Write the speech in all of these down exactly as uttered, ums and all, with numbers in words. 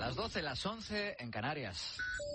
Las doce, las once en Canarias.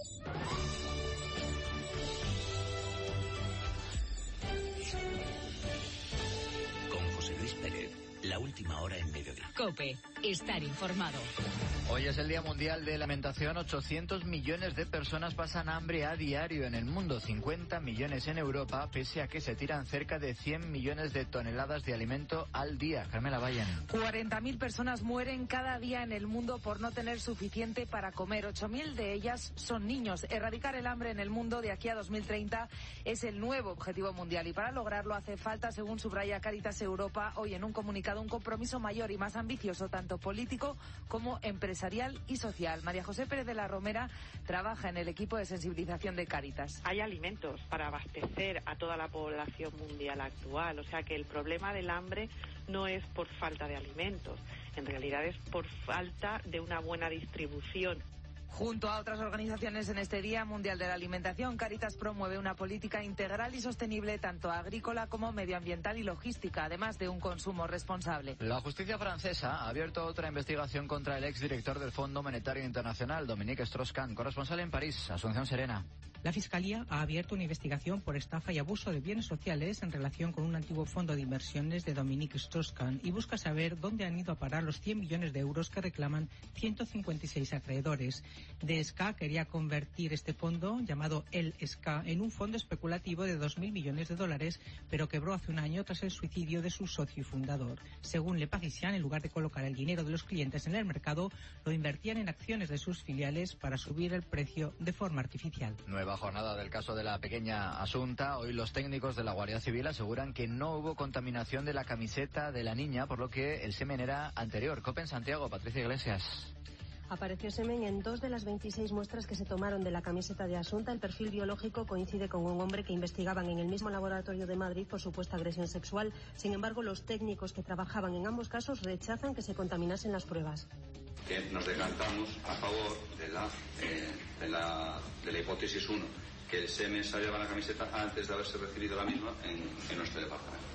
Con José Luis Pérez, la última hora en Mediodía. COPE, estar informado. Hoy es el Día Mundial de la Alimentación. ochocientos millones de personas pasan hambre a diario en el mundo, cincuenta millones en Europa, pese a que se tiran cerca de cien millones de toneladas de alimento al día. Carmela Valle. cuarenta mil personas mueren cada día en el mundo por no tener suficiente para comer. ocho mil de ellas son niños. Erradicar el hambre en el mundo de aquí a dos mil treinta es el nuevo objetivo mundial y para lograrlo hace falta, según subraya Cáritas Europa hoy en un comunicado, un compromiso mayor y más ambicioso, tanto político como empresarial y social. María José Pérez de la Romera trabaja en el equipo de sensibilización de Cáritas. Hay alimentos para abastecer a toda la población mundial actual, o sea que el problema del hambre no es por falta de alimentos, en realidad es por falta de una buena distribución. Junto a otras organizaciones en este Día Mundial de la Alimentación, Cáritas promueve una política integral y sostenible, tanto agrícola como medioambiental y logística, además de un consumo responsable. La justicia francesa ha abierto otra investigación contra el exdirector del Fondo Monetario Internacional, Dominique Strauss-Kahn, corresponsal en París, Asunción Serena. La Fiscalía ha abierto una investigación por estafa y abuso de bienes sociales en relación con un antiguo fondo de inversiones de Dominique Strauss-Kahn y busca saber dónde han ido a parar los cien millones de euros que reclaman ciento cincuenta y seis acreedores. D S K quería convertir este fondo, llamado el S K, en un fondo especulativo de dos mil millones de dólares, pero quebró hace un año tras el suicidio de su socio y fundador. Según Le Parisien, en lugar de colocar el dinero de los clientes en el mercado, lo invertían en acciones de sus filiales para subir el precio de forma artificial. Nueva jornada del caso de la pequeña Asunta. Hoy los técnicos de la Guardia Civil aseguran que no hubo contaminación de la camiseta de la niña, por lo que el semen era anterior. COPE en Santiago, Patricia Iglesias. Apareció semen en dos de las veintiséis muestras que se tomaron de la camiseta de Asunta. El perfil biológico coincide con un hombre que investigaban en el mismo laboratorio de Madrid por supuesta agresión sexual. Sin embargo, los técnicos que trabajaban en ambos casos rechazan que se contaminasen las pruebas. Que nos decantamos a favor de la, eh, de la, de la hipótesis uno, que el semen salió de la camiseta antes de haberse recibido la misma en, en nuestro departamento.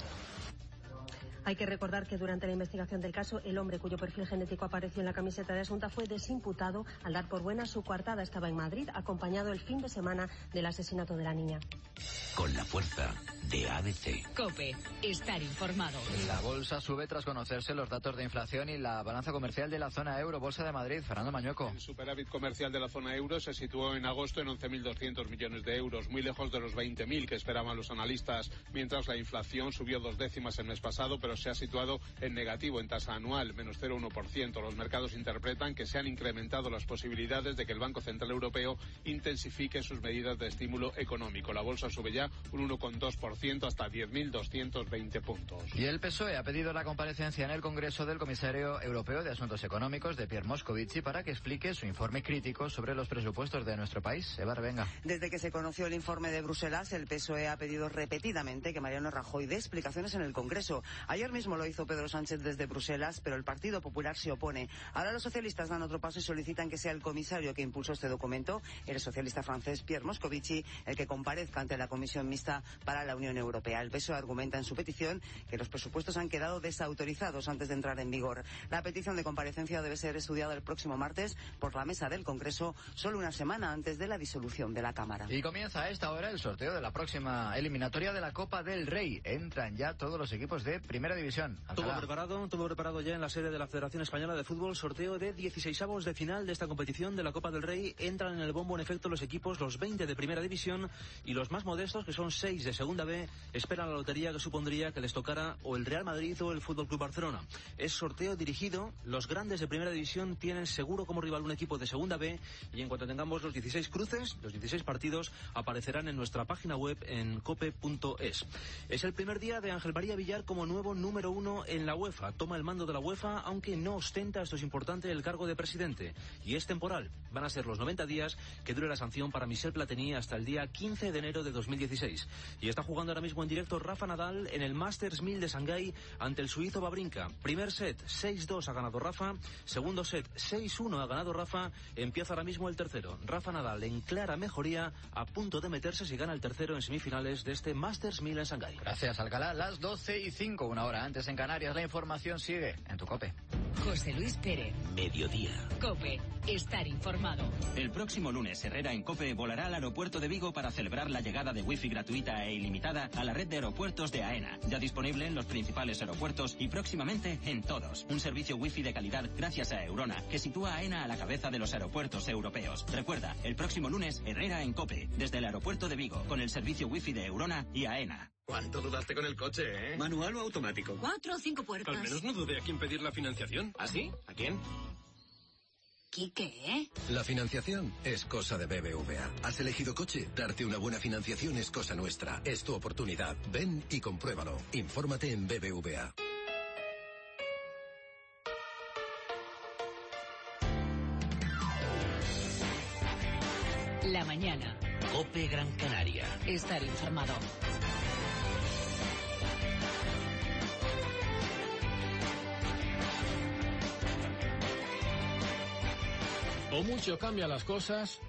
Hay que recordar que durante la investigación del caso, el hombre cuyo perfil genético apareció en la camiseta de Asunta fue desimputado al dar por buena su coartada. Estaba en Madrid, acompañado el fin de semana del asesinato de la niña. Con la fuerza de A B C. COPE, estar informado. La bolsa sube tras conocerse los datos de inflación y la balanza comercial de la zona euro. Bolsa de Madrid, Fernando Mañueco. El superávit comercial de la zona euro se situó en agosto en once mil doscientos millones de euros, muy lejos de los veinte mil que esperaban los analistas, mientras la inflación subió dos décimas el mes pasado, pero se ha situado en negativo en tasa anual, menos cero coma uno por ciento. Los mercados interpretan que se han incrementado las posibilidades de que el Banco Central Europeo intensifique sus medidas de estímulo económico. La bolsa sube ya un uno coma dos por ciento hasta diez mil doscientos veinte puntos. Y el P S O E ha pedido la comparecencia en el Congreso del Comisario Europeo de Asuntos Económicos, de Pierre Moscovici, para que explique su informe crítico sobre los presupuestos de nuestro país. Eva Revenga. Desde que se conoció el informe de Bruselas, el P S O E ha pedido repetidamente que Mariano Rajoy dé explicaciones en el Congreso. Ayer mismo lo hizo Pedro Sánchez desde Bruselas, pero el Partido Popular se opone. Ahora los socialistas dan otro paso y solicitan que sea el comisario que impulsó este documento, el socialista francés Pierre Moscovici, el que comparezca ante la Comisión Mixta para la Unión Europea. El P S O E argumenta en su petición que los presupuestos han quedado desautorizados antes de entrar en vigor. La petición de comparecencia debe ser estudiada el próximo martes por la mesa del Congreso, solo una semana antes de la disolución de la Cámara. Y comienza a esta hora el sorteo de la próxima eliminatoria de la Copa del Rey. Entran ya todos los equipos de Primera División. Todo preparado, todo preparado ya en la sede de la Federación Española de Fútbol. Sorteo de dieciseisavos de final de esta competición de la Copa del Rey. Entran en el bombo en efecto los equipos, los veinte de Primera División y los más modestos, que son seis de Segunda B, esperan la lotería que supondría que les tocara o el Real Madrid o el Fútbol Club Barcelona. Es sorteo dirigido. Los grandes de Primera División tienen seguro como rival un equipo de Segunda B y en cuanto tengamos los dieciséis cruces, los dieciséis partidos aparecerán en nuestra página web en cope punto es. Es el primer día de Ángel María Villar como nuevo número uno en la UEFA. Toma el mando de la UEFA, aunque no ostenta, esto es importante, el cargo de presidente. Y es temporal. Van a ser los noventa días que dure la sanción para Michel Platini hasta el día quince de enero de dos mil dieciséis. Y está jugando ahora mismo en directo Rafa Nadal en el Masters mil de Shanghái ante el suizo Wawrinka. Primer set, seis dos ha ganado Rafa. Segundo set, seis uno ha ganado Rafa. Empieza ahora mismo el tercero. Rafa Nadal en clara mejoría, a punto de meterse si gana el tercero en semifinales de este Masters mil en Shanghái. Gracias, Alcalá. Las doce y cinco, una hora. hora antes en Canarias. La información sigue en tu COPE. José Luis Pérez. Mediodía. COPE. Estar informado. El próximo lunes, Herrera en COPE volará al aeropuerto de Vigo para celebrar la llegada de wifi gratuita e ilimitada a la red de aeropuertos de AENA. Ya disponible en los principales aeropuertos y próximamente en todos. Un servicio wifi de calidad gracias a Eurona, que sitúa a AENA a la cabeza de los aeropuertos europeos. Recuerda, el próximo lunes, Herrera en COPE, desde el aeropuerto de Vigo, con el servicio wifi de Eurona y AENA. ¿Cuánto dudaste con el coche, eh? ¿Manual o automático? Cuatro o cinco puertas. Al menos no dudé a quién pedir la financiación. ¿Ah, sí? ¿A quién? ¿Qué? La financiación es cosa de B B V A. ¿Has elegido coche? Darte una buena financiación es cosa nuestra. Es tu oportunidad. Ven y compruébalo. Infórmate en B B V A. La mañana. COPE Gran Canaria. Estar informado. O mucho cambian las cosas,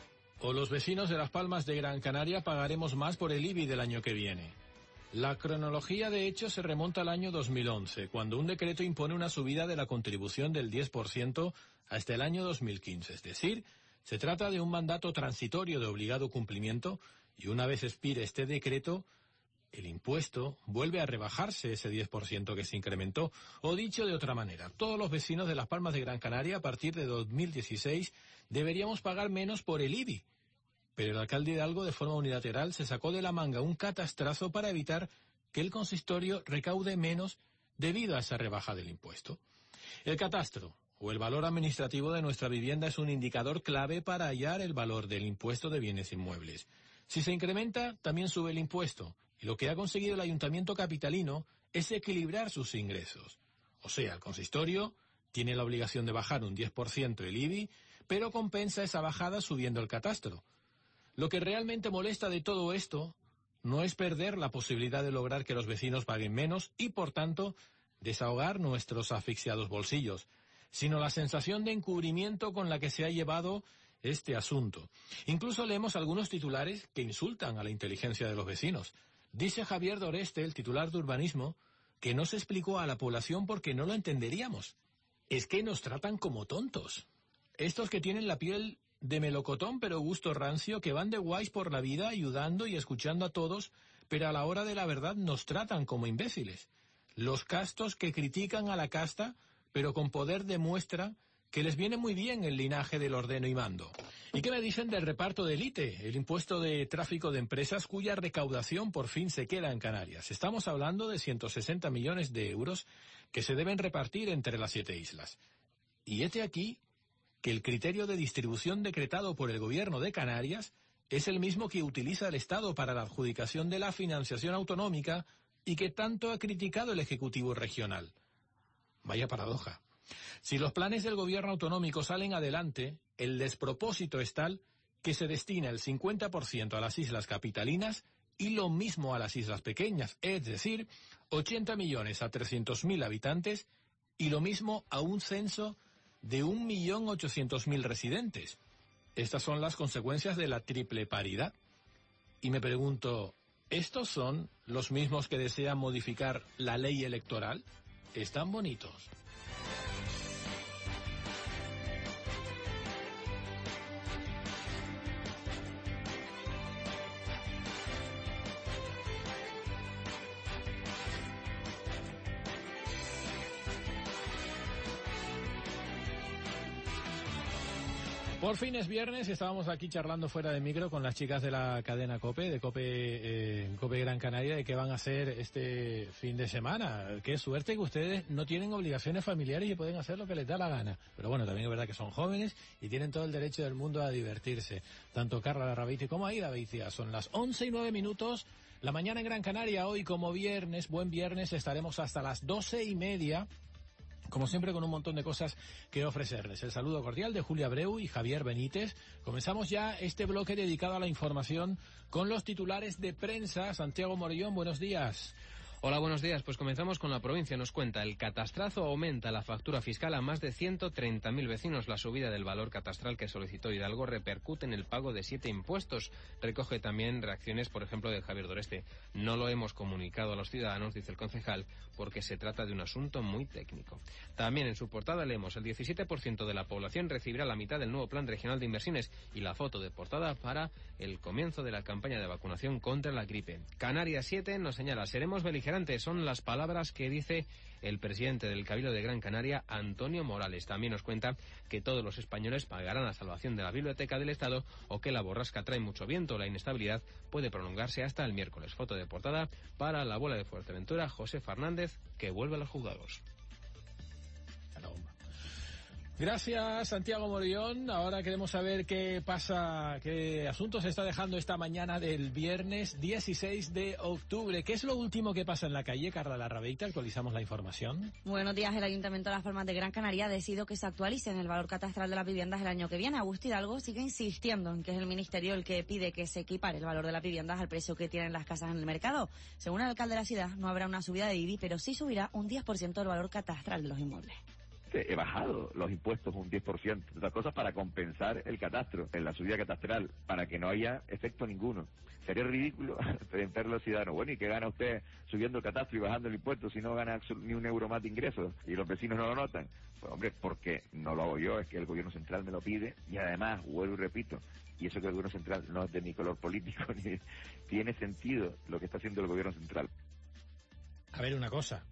o los vecinos de Las Palmas de Gran Canaria pagaremos más por el I B I del año que viene. La cronología de hechos se remonta al año dos mil once, cuando un decreto impone una subida de la contribución del diez por ciento hasta el año dos mil quince. Es decir, se trata de un mandato transitorio de obligado cumplimiento y una vez expire este decreto, el impuesto vuelve a rebajarse ese diez por ciento que se incrementó. O dicho de otra manera, todos los vecinos de Las Palmas de Gran Canaria a partir de dos mil dieciséis deberíamos pagar menos por el I B I. Pero el alcalde Hidalgo de forma unilateral se sacó de la manga un catastrazo para evitar que el consistorio recaude menos debido a esa rebaja del impuesto. El catastro, o el valor administrativo de nuestra vivienda, es un indicador clave para hallar el valor del impuesto de bienes inmuebles. Si se incrementa, también sube el impuesto. Y lo que ha conseguido el Ayuntamiento capitalino es equilibrar sus ingresos. O sea, el consistorio tiene la obligación de bajar un diez por ciento el I B I, pero compensa esa bajada subiendo el catastro. Lo que realmente molesta de todo esto no es perder la posibilidad de lograr que los vecinos paguen menos y, por tanto, desahogar nuestros asfixiados bolsillos, sino la sensación de encubrimiento con la que se ha llevado este asunto. Incluso leemos algunos titulares que insultan a la inteligencia de los vecinos. Dice Javier Doreste, el titular de Urbanismo, que no se explicó a la población porque no lo entenderíamos. Es que nos tratan como tontos. Estos que tienen la piel de melocotón pero gusto rancio, que van de guays por la vida ayudando y escuchando a todos, pero a la hora de la verdad nos tratan como imbéciles. Los castos que critican a la casta, pero con poder demuestra que les viene muy bien el linaje del ordeno y mando. ¿Y qué me dicen del reparto del I T E, el impuesto de tráfico de empresas, cuya recaudación por fin se queda en Canarias? Estamos hablando de ciento sesenta millones de euros que se deben repartir entre las siete islas. Y hete aquí que el criterio de distribución decretado por el Gobierno de Canarias es el mismo que utiliza el Estado para la adjudicación de la financiación autonómica y que tanto ha criticado el Ejecutivo regional. Vaya paradoja. Si los planes del gobierno autonómico salen adelante, el despropósito es tal que se destina el cincuenta por ciento a las islas capitalinas y lo mismo a las islas pequeñas, es decir, ochenta millones a trescientos mil habitantes y lo mismo a un censo de un millón ochocientos mil residentes. Estas son las consecuencias de la triple paridad. Y me pregunto, ¿estos son los mismos que desean modificar la ley electoral? Están bonitos. Por fin es viernes, estábamos aquí charlando fuera de micro con las chicas de la cadena COPE, de COPE, eh, COPE Gran Canaria, de qué van a hacer este fin de semana. Qué suerte que ustedes no tienen obligaciones familiares y pueden hacer lo que les da la gana. Pero bueno, también es verdad que son jóvenes y tienen todo el derecho del mundo a divertirse. Tanto Carla Larrabeiti como Aida Beitia. Son las once y nueve minutos, la mañana en Gran Canaria. Hoy, como viernes, buen viernes, estaremos hasta las doce y media. Como siempre, con un montón de cosas que ofrecerles. El saludo cordial de Julia Abreu y Javier Benítez. Comenzamos ya este bloque dedicado a la información con los titulares de prensa. Santiago Morellón, buenos días. Hola, buenos días. Pues comenzamos con la provincia. Nos cuenta, el catastrazo aumenta la factura fiscal a más de ciento treinta mil vecinos. La subida del valor catastral que solicitó Hidalgo repercute en el pago de siete impuestos. Recoge también reacciones, por ejemplo, de Javier Doreste. No lo hemos comunicado a los ciudadanos, dice el concejal, porque se trata de un asunto muy técnico. También en su portada leemos, el diecisiete por ciento de la población recibirá la mitad del nuevo Plan Regional de Inversiones, y la foto de portada para el comienzo de la campaña de vacunación contra la gripe. Canarias siete nos señala, seremos beligerantes. Son las palabras que dice el presidente del Cabildo de Gran Canaria, Antonio Morales. También nos cuenta que todos los españoles pagarán la salvación de la Biblioteca del Estado, o que la borrasca trae mucho viento. La inestabilidad puede prolongarse hasta el miércoles. Foto de portada para la abuela de Fuerteventura, José Fernández, que vuelve a los juzgados. Gracias, Santiago Morillón. Ahora queremos saber qué pasa, qué asuntos se está dejando esta mañana del viernes dieciséis de octubre. ¿Qué es lo último que pasa en la calle? Carla Larrabeita, actualizamos la información. Buenos días. El Ayuntamiento de Las Palmas de Gran Canaria ha decidido que se actualice en el valor catastral de las viviendas el año que viene. Agustín Hidalgo sigue insistiendo en que es el Ministerio el que pide que se equipare el valor de las viviendas al precio que tienen las casas en el mercado. Según el alcalde de la ciudad, no habrá una subida de I B I, pero sí subirá un diez por ciento del valor catastral de los inmuebles. He bajado los impuestos un diez por ciento, otras cosas para compensar el catastro, en la subida catastral, para que no haya efecto ninguno. Sería ridículo preguntarle a los ciudadanos, bueno, ¿y qué gana usted subiendo el catastro y bajando el impuesto si no gana ni un euro más de ingresos y los vecinos no lo notan? Pues hombre, porque no lo hago yo, es que el gobierno central me lo pide, y además, vuelvo y repito, y eso que el gobierno central no es de mi color político, ni tiene sentido lo que está haciendo el gobierno central. A ver, una cosa.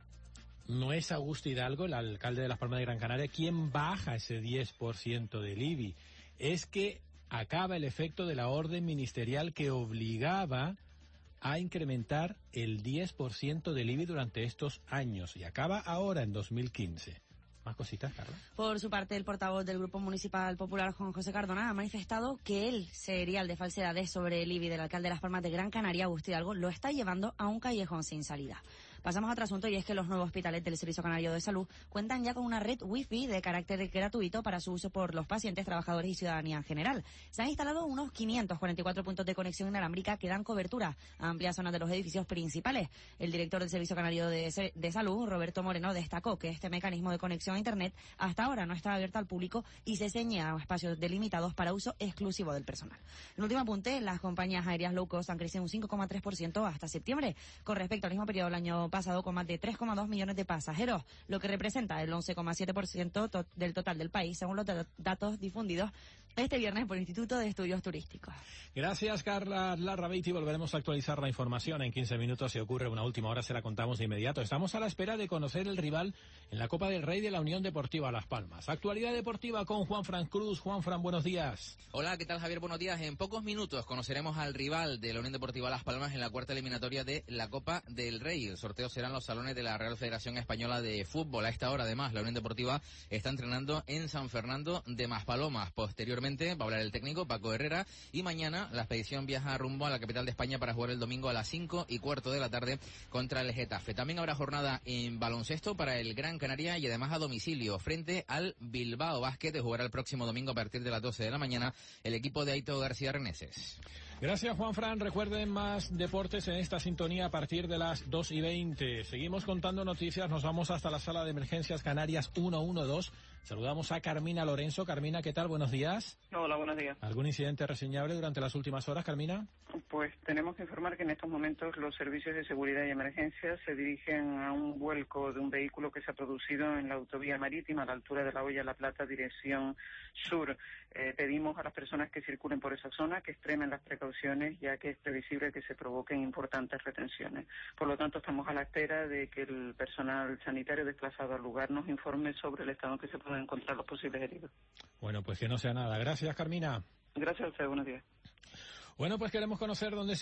No es Agustín Hidalgo, el alcalde de Las Palmas de Gran Canaria, quien baja ese diez por ciento del I B I. Es que acaba el efecto de la orden ministerial que obligaba a incrementar el diez por ciento del I B I durante estos años, y acaba ahora en dos mil quince. ¿Más cositas, Carla? Por su parte, el portavoz del Grupo Municipal Popular, Juan José Cardona, ha manifestado que el serial de falsedades sobre el I B I del alcalde de Las Palmas de Gran Canaria, Agustín Hidalgo, lo está llevando a un callejón sin salida. Pasamos a otro asunto, y es que los nuevos hospitales del Servicio Canario de Salud cuentan ya con una red wifi de carácter gratuito para su uso por los pacientes, trabajadores y ciudadanía en general. Se han instalado unos quinientos cuarenta y cuatro puntos de conexión inalámbrica que dan cobertura a amplias zonas de los edificios principales. El director del Servicio Canario de, de Salud, Roberto Moreno, destacó que este mecanismo de conexión a Internet hasta ahora no estaba abierto al público y se ceñía a espacios delimitados para uso exclusivo del personal. En último apunte, las compañías aéreas low cost han crecido un cinco coma tres por ciento hasta septiembre, con respecto al mismo periodo del año pasado, con más de tres coma dos millones de pasajeros, lo que representa el once coma siete por ciento to- del total del país, según los d- datos difundidos este viernes por el Instituto de Estudios Turísticos. Gracias, Carla Larrabeiti. Volveremos a actualizar la información en quince minutos. Si ocurre una última hora, se la contamos de inmediato. Estamos a la espera de conocer el rival en la Copa del Rey de la Unión Deportiva Las Palmas. Actualidad deportiva con Juan Fran Cruz. Juan Fran, buenos días. Hola, ¿qué tal, Javier? Buenos días. En pocos minutos conoceremos al rival de la Unión Deportiva Las Palmas en la cuarta eliminatoria de la Copa del Rey. El sorteo será en los salones de la Real Federación Española de Fútbol. A esta hora, además, la Unión Deportiva está entrenando en San Fernando de Maspalomas. Posteriormente va a hablar el técnico Paco Herrera, y mañana la expedición viaja rumbo a la capital de España para jugar el domingo a las cinco y cuarto de la tarde contra el Getafe. También habrá jornada en baloncesto para el Gran Canaria, y además a domicilio frente al Bilbao Basket. Jugará el próximo domingo a partir de las doce de la mañana el equipo de Aito García Reneses. Gracias, Juan Fran. Recuerden más deportes en esta sintonía a partir de las dos y veinte. Seguimos contando noticias. Nos vamos hasta la sala de emergencias Canarias ciento doce. Saludamos a Carmina Lorenzo. Carmina, ¿qué tal? Buenos días. Hola, buenos días. ¿Algún incidente reseñable durante las últimas horas, Carmina? Pues tenemos que informar que en estos momentos los servicios de seguridad y emergencia se dirigen a un vuelco de un vehículo que se ha producido en la autovía marítima a la altura de la Hoya La Plata, dirección sur. Eh, pedimos a las personas que circulen por esa zona que extremen las precauciones, ya que es previsible que se provoquen importantes retenciones. Por lo tanto, estamos a la espera de que el personal sanitario desplazado al lugar nos informe sobre el estado en que se pueden encontrar los posibles heridos. Bueno, pues que no sea nada. Gracias, Carmina. Gracias a usted. Buenos días. Bueno, pues queremos conocer dónde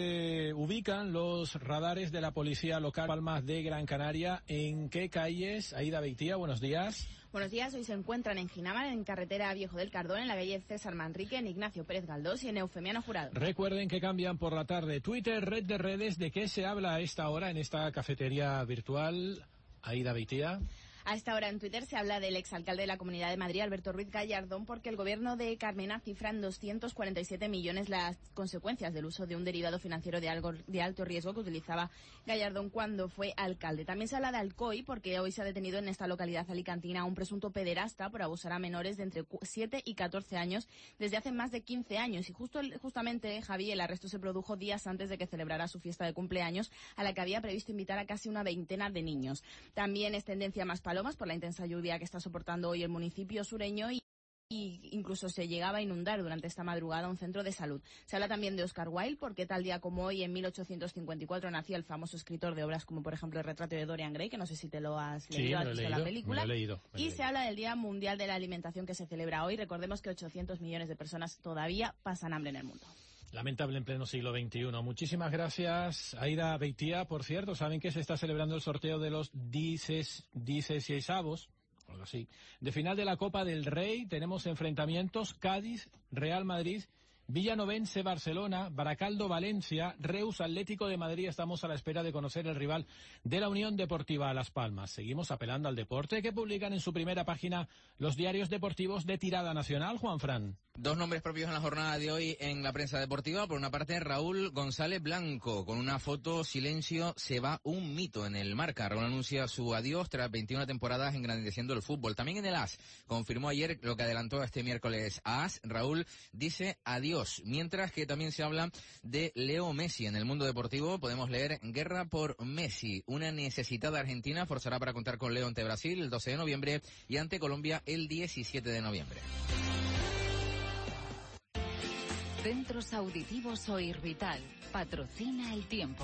se ubican los radares de la policía local Palmas de Gran Canaria. ¿En qué calles? Aida Beitía, buenos días. Buenos días, hoy se encuentran en Ginamar, en carretera Viejo del Cardón, en la calle César Manrique, en Ignacio Pérez Galdós y en Eufemiano Jurado. Recuerden que cambian por la tarde. Twitter, red de redes, ¿de qué se habla a esta hora en esta cafetería virtual? Aida Beitía. A esta hora en Twitter se habla del exalcalde de la Comunidad de Madrid, Alberto Ruiz Gallardón, porque el gobierno de Carmena cifra en doscientos cuarenta y siete millones las consecuencias del uso de un derivado financiero de, algo, de alto riesgo que utilizaba Gallardón cuando fue alcalde. También se habla de Alcoy, porque hoy se ha detenido en esta localidad alicantina a un presunto pederasta por abusar a menores de entre siete y catorce años desde hace más de quince años. Y justo justamente, Javi, el arresto se produjo días antes de que celebrara su fiesta de cumpleaños, a la que había previsto invitar a casi una veintena de niños. También es tendencia más palomas por la intensa lluvia que está soportando hoy el municipio sureño y y incluso se llegaba a inundar durante esta madrugada un centro de salud. Se habla también de Oscar Wilde, porque tal día como hoy, en mil ochocientos cincuenta y cuatro, nacía el famoso escritor de obras como, por ejemplo, El retrato de Dorian Gray, que no sé si te lo has sí, leído, has visto leído, la película. Me lo he leído, me lo he y leído. Se habla del Día Mundial de la Alimentación, que se celebra hoy. Recordemos que ochocientos millones de personas todavía pasan hambre en el mundo. Lamentable en pleno siglo veintiuno. Muchísimas gracias, Aida Beitia. Por cierto, saben que se está celebrando el sorteo de los dieciseisavos, algo así, de final de la Copa del Rey. Tenemos enfrentamientos: Cádiz, Real Madrid, Villanovense, Barcelona, Baracaldo, Valencia, Reus, Atlético de Madrid. Estamos a la espera de conocer el rival de la Unión Deportiva Las Palmas. Seguimos apelando al deporte, que publican en su primera página los diarios deportivos de tirada nacional. Juanfran. Dos nombres propios en la jornada de hoy en la prensa deportiva. Por una parte, Raúl González Blanco, con una foto: silencio, se va un mito, en el Marca. Raúl anuncia su adiós tras veintiuna temporadas engrandeciendo el fútbol. También en el As, confirmó ayer lo que adelantó este miércoles a As. Raúl dice adiós. Mientras que también se habla de Leo Messi. En el Mundo Deportivo podemos leer: guerra por Messi. Una necesitada Argentina forzará para contar con Leo ante Brasil el doce de noviembre y ante Colombia el diecisiete de noviembre. Centros Auditivos Oirvital patrocina el tiempo.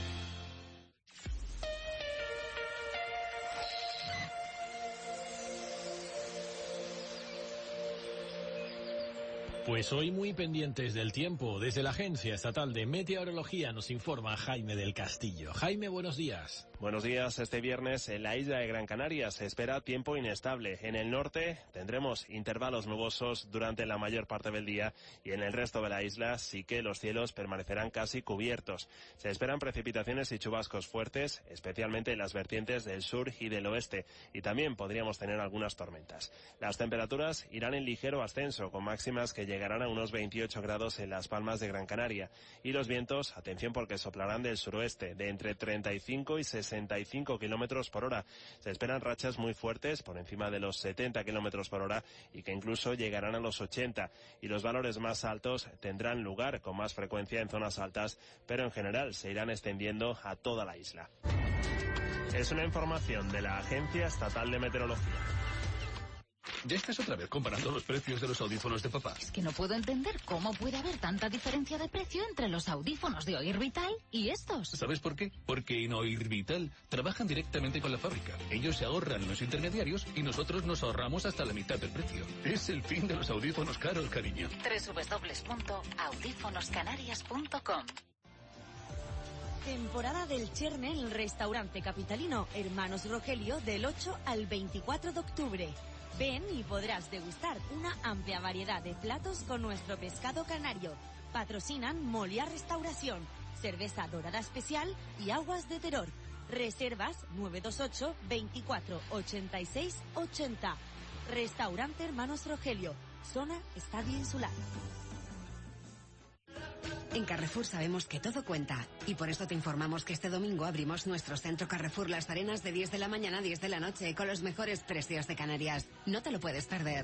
Pues hoy muy pendientes del tiempo. Desde la Agencia Estatal de Meteorología nos informa Jaime del Castillo. Jaime, buenos días. Buenos días. Este viernes en la isla de Gran Canaria se espera tiempo inestable. En el norte tendremos intervalos nubosos durante la mayor parte del día y en el resto de la isla sí que los cielos permanecerán casi cubiertos. Se esperan precipitaciones y chubascos fuertes, especialmente en las vertientes del sur y del oeste, y también podríamos tener algunas tormentas. Las temperaturas irán en ligero ascenso, con máximas que llegarán a unos veintiocho grados en Las Palmas de Gran Canaria, y los vientos, atención, porque soplarán del suroeste de entre treinta y cinco y sesenta y cinco kilómetros por hora. Se esperan rachas muy fuertes por encima de los setenta kilómetros por hora y que incluso llegarán a los ochenta, y los valores más altos tendrán lugar con más frecuencia en zonas altas, pero en general se irán extendiendo a toda la isla. Es una información de la Agencia Estatal de Meteorología. ¿Ya estás otra vez comparando los precios de los audífonos de papá? Es que no puedo entender cómo puede haber tanta diferencia de precio entre los audífonos de Oirvital y estos. ¿Sabes por qué? Porque en Oirvital trabajan directamente con la fábrica. Ellos se ahorran los intermediarios y nosotros nos ahorramos hasta la mitad del precio. Es el fin de los audífonos caros, cariño. doble u doble u doble u punto audífonos canarias punto com. Temporada del Cherne en el restaurante capitalino Hermanos Rogelio del ocho al veinticuatro de octubre. Ven y podrás degustar una amplia variedad de platos con nuestro pescado canario. Patrocinan Molia Restauración, Cerveza Dorada Especial y Aguas de Terror. Reservas nueve dos ocho, veinticuatro, ochenta y seis, ochenta. Restaurante Hermanos Rogelio, zona Estadio Insular. En Carrefour sabemos que todo cuenta y por esto te informamos que este domingo abrimos nuestro centro Carrefour Las Arenas de diez de la mañana a diez de la noche con los mejores precios de Canarias. No te lo puedes perder.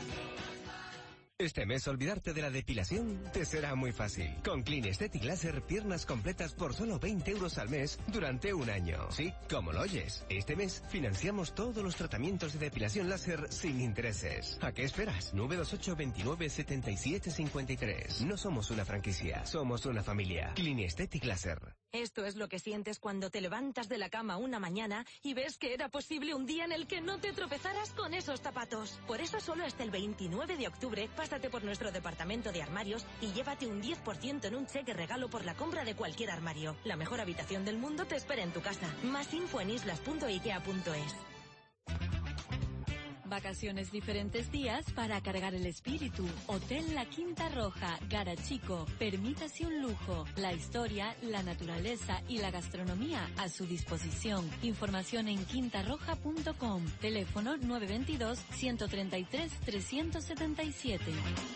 Este mes olvidarte de la depilación te será muy fácil. Con Clean Aesthetic Laser, piernas completas por solo veinte euros al mes durante un año. Sí, como lo oyes. Este mes financiamos todos los tratamientos de depilación láser sin intereses. ¿A qué esperas? nueve dos ocho, veintinueve, setenta y siete, cincuenta y tres. No somos una franquicia, somos una familia. Clean Aesthetic Laser. Esto es lo que sientes cuando te levantas de la cama una mañana y ves que era posible un día en el que no te tropezaras con esos zapatos. Por eso solo hasta el veintinueve de octubre, pásate por nuestro departamento de armarios y llévate un diez por ciento en un cheque regalo por la compra de cualquier armario. La mejor habitación del mundo te espera en tu casa. Más info en islas punto ikea punto es. Vacaciones diferentes días para cargar el espíritu. Hotel La Quinta Roja, Garachico. Permítase un lujo. La historia, la naturaleza y la gastronomía a su disposición. Información en quinta roja punto com. Teléfono nueve dos dos, uno tres tres, tres siete siete.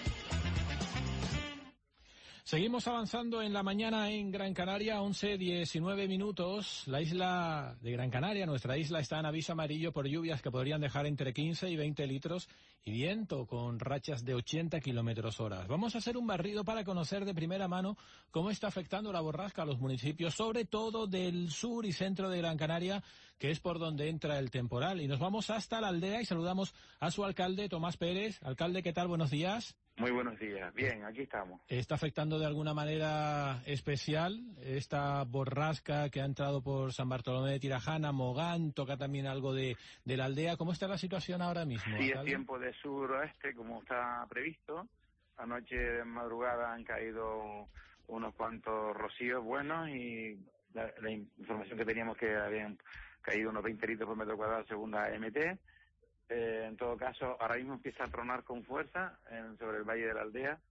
Seguimos avanzando en la mañana en Gran Canaria, once diecinueve minutos. La isla de Gran Canaria, nuestra isla, está en aviso amarillo por lluvias que podrían dejar entre quince y veinte litros y viento con rachas de ochenta kilómetros hora. Vamos a hacer un barrido para conocer de primera mano cómo está afectando la borrasca a los municipios, sobre todo del sur y centro de Gran Canaria, que es por donde entra el temporal. Y nos vamos hasta la aldea y saludamos a su alcalde, Tomás Pérez. Alcalde, ¿qué tal? Buenos días. Muy buenos días. Bien, aquí estamos. ¿Está afectando de alguna manera especial esta borrasca que ha entrado por San Bartolomé de Tirajana, Mogán, toca también algo de, de la aldea? ¿Cómo está la situación ahora mismo? Sí, ¿alcalde? Es tiempo de suroeste, como está previsto. Anoche de madrugada han caído unos cuantos rocíos buenos y la, la información que teníamos que habían caído unos veinte litros por metro cuadrado según la A M T. Eh, en todo caso, ahora mismo empieza a tronar con fuerza en, sobre el Valle de la Aldea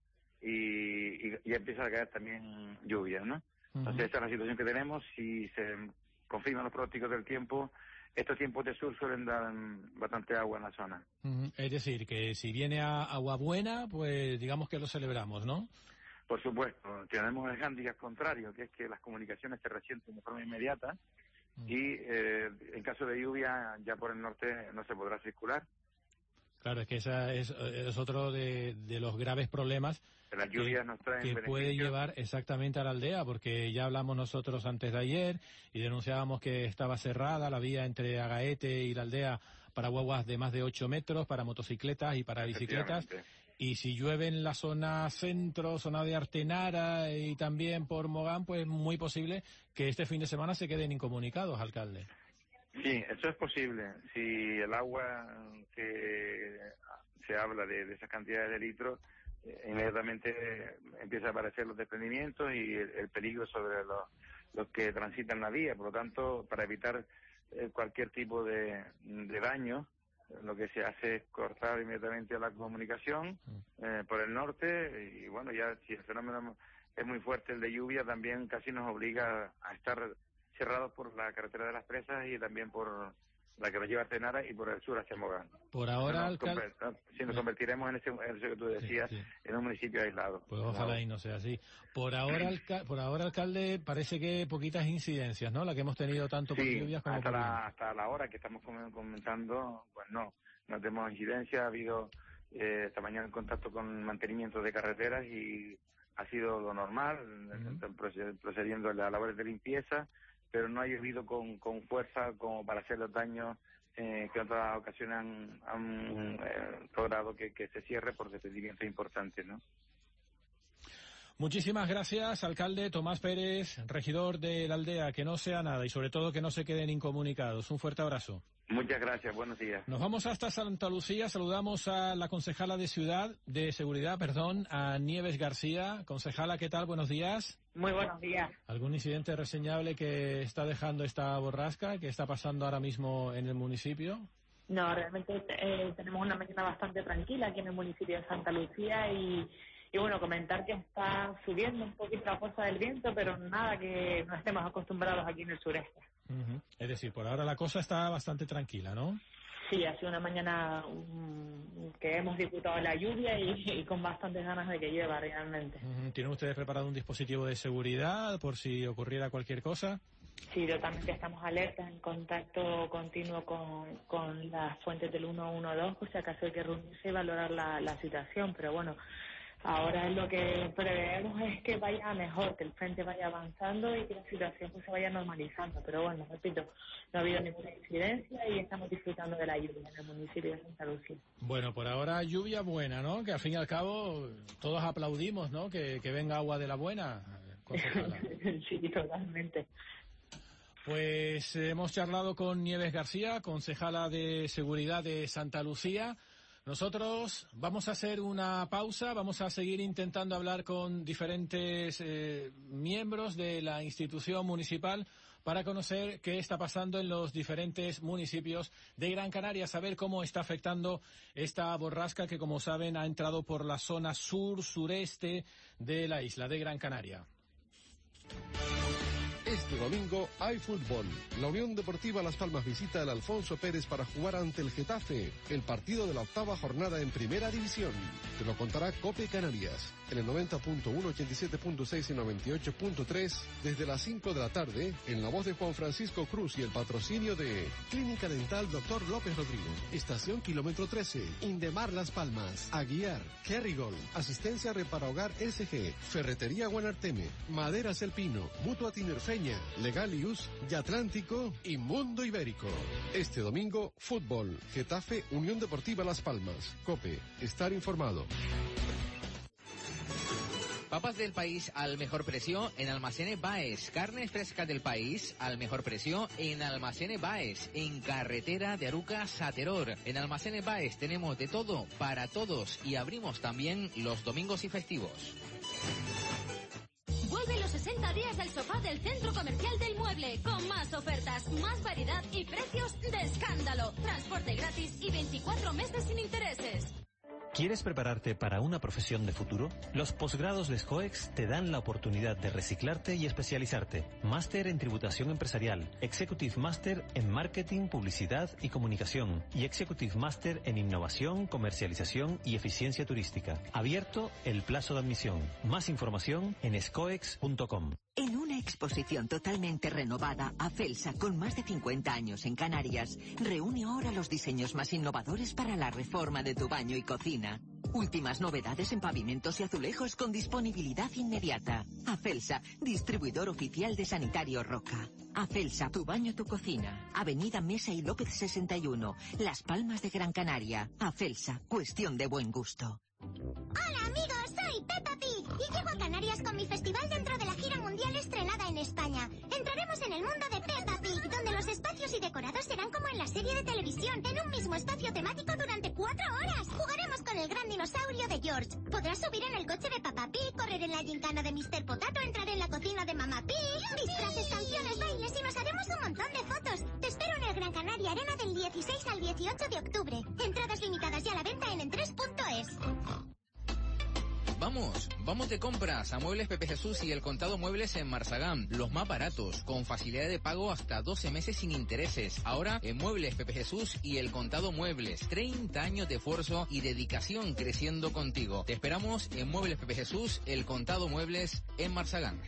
y, y, y empieza a caer también lluvia, ¿no? Uh-huh. Entonces, esta es la situación que tenemos. Si se confirman los pronósticos del tiempo, estos tiempos de sur suelen dar bastante agua en la zona. Uh-huh. Es decir, que si viene a agua buena, pues digamos que lo celebramos, ¿no? Por supuesto. Tenemos el hándicap contrario, que es que las comunicaciones se resienten de forma inmediata. Y eh, en caso de lluvia ya por el norte no se podrá circular. Claro, es que esa es, es otro de, de los graves problemas las lluvias nos traen que beneficios. Puede llevar exactamente a la aldea, porque ya hablamos nosotros antes de ayer y denunciábamos que estaba cerrada la vía entre Agaete y la aldea para guaguas de más de ocho metros, para motocicletas y para bicicletas. Y si llueve en la zona centro, zona de Artenara y también por Mogán, pues muy posible que este fin de semana se queden incomunicados, alcalde. Sí, eso es posible. Si el agua que se habla de, de esas cantidades de litros, eh, inmediatamente empieza a aparecer los desprendimientos y el, el peligro sobre los, los que transitan la vía. Por lo tanto, para evitar eh, cualquier tipo de, de daño, lo que se hace es cortar inmediatamente la comunicación eh, por el norte y bueno, ya si el fenómeno es muy fuerte, el de lluvia, también casi nos obliga a estar cerrados por la carretera de las Presas y también por la que nos lleva a Artenara y por el sur hacia Mogán. Por ahora, nos alcalde... Si nos convertiremos en ese, en eso que tú decías, sí, sí. en un municipio aislado. Pues ojalá ¿no? y no sea así. Por ahora, alca... por ahora, alcalde, parece que poquitas incidencias, ¿no? La que hemos tenido tanto por sí, lluvias como hasta por la, hasta la hora que estamos comentando, pues no, no tenemos incidencia. Ha habido eh, esta mañana en contacto con mantenimiento de carreteras y ha sido lo normal, uh-huh. están procediendo a las labores de limpieza, pero no ha llovido con, con fuerza como para hacer los daños eh, que en otras ocasiones han, han eh, logrado que, que se cierre por desprendimientos importantes, ¿no? Muchísimas gracias, alcalde Tomás Pérez, regidor de la aldea. Que no sea nada y sobre todo que no se queden incomunicados. Un fuerte abrazo. Muchas gracias, buenos días. Nos vamos hasta Santa Lucía, saludamos a la concejala de Ciudad, de Seguridad, perdón, a Nieves García. Concejala, ¿qué tal? Buenos días. Muy buenos días. ¿Algún incidente reseñable que está dejando esta borrasca, que está pasando ahora mismo en el municipio? No, realmente eh, tenemos una mañana bastante tranquila aquí en el municipio de Santa Lucía y... Y bueno, comentar que está subiendo un poquito la fuerza del viento, pero nada que no estemos acostumbrados aquí en el sureste. Uh-huh. Es decir, por ahora la cosa está bastante tranquila, ¿no? Sí, ha sido una mañana um, que hemos disfrutado la lluvia y, y con bastantes ganas de que llueva realmente. Uh-huh. ¿Tienen ustedes preparado un dispositivo de seguridad por si ocurriera cualquier cosa? Sí, totalmente estamos alertas, en contacto continuo con, con las fuentes del uno uno dos, por si acaso hay que reunirse y valorar la, la situación, pero bueno... Ahora lo que preveemos es que vaya mejor, que el frente vaya avanzando y que la situación pues, se vaya normalizando. Pero bueno, repito, no ha habido ninguna incidencia y estamos disfrutando de la lluvia en el municipio de Santa Lucía. Bueno, por ahora lluvia buena, ¿no? Que al fin y al cabo todos aplaudimos, ¿no? Que, que venga agua de la buena. Sí, totalmente. Pues eh, hemos charlado con Nieves García, concejala de Seguridad de Santa Lucía. Nosotros vamos a hacer una pausa, vamos a seguir intentando hablar con diferentes eh, miembros de la institución municipal para conocer qué está pasando en los diferentes municipios de Gran Canaria, saber cómo está afectando esta borrasca que, como saben, ha entrado por la zona sur-sureste de la isla de Gran Canaria. Este domingo hay fútbol. La Unión Deportiva Las Palmas visita el Alfonso Pérez para jugar ante el Getafe, el partido de la octava jornada en Primera División. Te lo contará COPE Canarias, en el noventa punto uno, ochenta y siete punto seis y noventa y ocho punto tres, desde las cinco de la tarde, en la voz de Juan Francisco Cruz y el patrocinio de Clínica Dental Doctor López Rodrigo, Estación Kilómetro trece, Indemar Las Palmas, Aguiar, Kerrigol, Asistencia Reparahogar S G, Ferretería Guanarteme, Maderas El Pino, Mutua Tinerfeña, Legalius, y Atlántico y Mundo Ibérico. Este domingo, fútbol, Getafe, Unión Deportiva Las Palmas. COPE, estar informado. Papas del país al mejor precio en Almacenes Baez. Carnes frescas del país al mejor precio en Almacenes Baez. En carretera de Arucas a Teror. En Almacenes Baez tenemos de todo para todos y abrimos también los domingos y festivos. Vuelve los sesenta días del sofá del Centro Comercial del Mueble, con más ofertas, más variedad y precios de escándalo. Transporte gratis y veinticuatro meses sin intereses. ¿Quieres prepararte para una profesión de futuro? Los posgrados de SCOEX te dan la oportunidad de reciclarte y especializarte. Máster en Tributación Empresarial, Executive Master en Marketing, Publicidad y Comunicación y Executive Master en Innovación, Comercialización y Eficiencia Turística. Abierto el plazo de admisión. Más información en scoex punto com. En una exposición totalmente renovada, Afelsa, con más de cincuenta años en Canarias, reúne ahora los diseños más innovadores para la reforma de tu baño y cocina. Últimas novedades en pavimentos y azulejos con disponibilidad inmediata. Afelsa, distribuidor oficial de Sanitario Roca. Afelsa, tu baño, tu cocina. Avenida Mesa y López sesenta y uno, Las Palmas de Gran Canaria. Afelsa, cuestión de buen gusto. Hola amigos, soy Peppa Pig y llego a Canarias con mi festival dentro de la gira mundial estrenada en España. Entraremos en el mundo de Peppa Pig, donde los espacios y decorados serán como en la serie de televisión, en un mismo espacio temático durante cuatro horas. Jugaremos con el gran dinosaurio de George. Podrás subir en el coche de Papá Pig, correr en la gincana de mister Potato, entrar en la cocina de Mamá Pig, disfraces, canciones, bailes y nos haremos un montón de fotos. Te espero en el Gran Canaria Arena del dieciséis al dieciocho de octubre. Entradas limitadas y a la venta en entres punto es. Vamos, vamos de compras a Muebles Pepe Jesús y el Contado Muebles en Marsagán. Los más baratos, con facilidad de pago hasta doce meses sin intereses. Ahora en Muebles Pepe Jesús y el Contado Muebles. treinta años de esfuerzo y dedicación creciendo contigo. Te esperamos en Muebles Pepe Jesús, el Contado Muebles en Marsagán.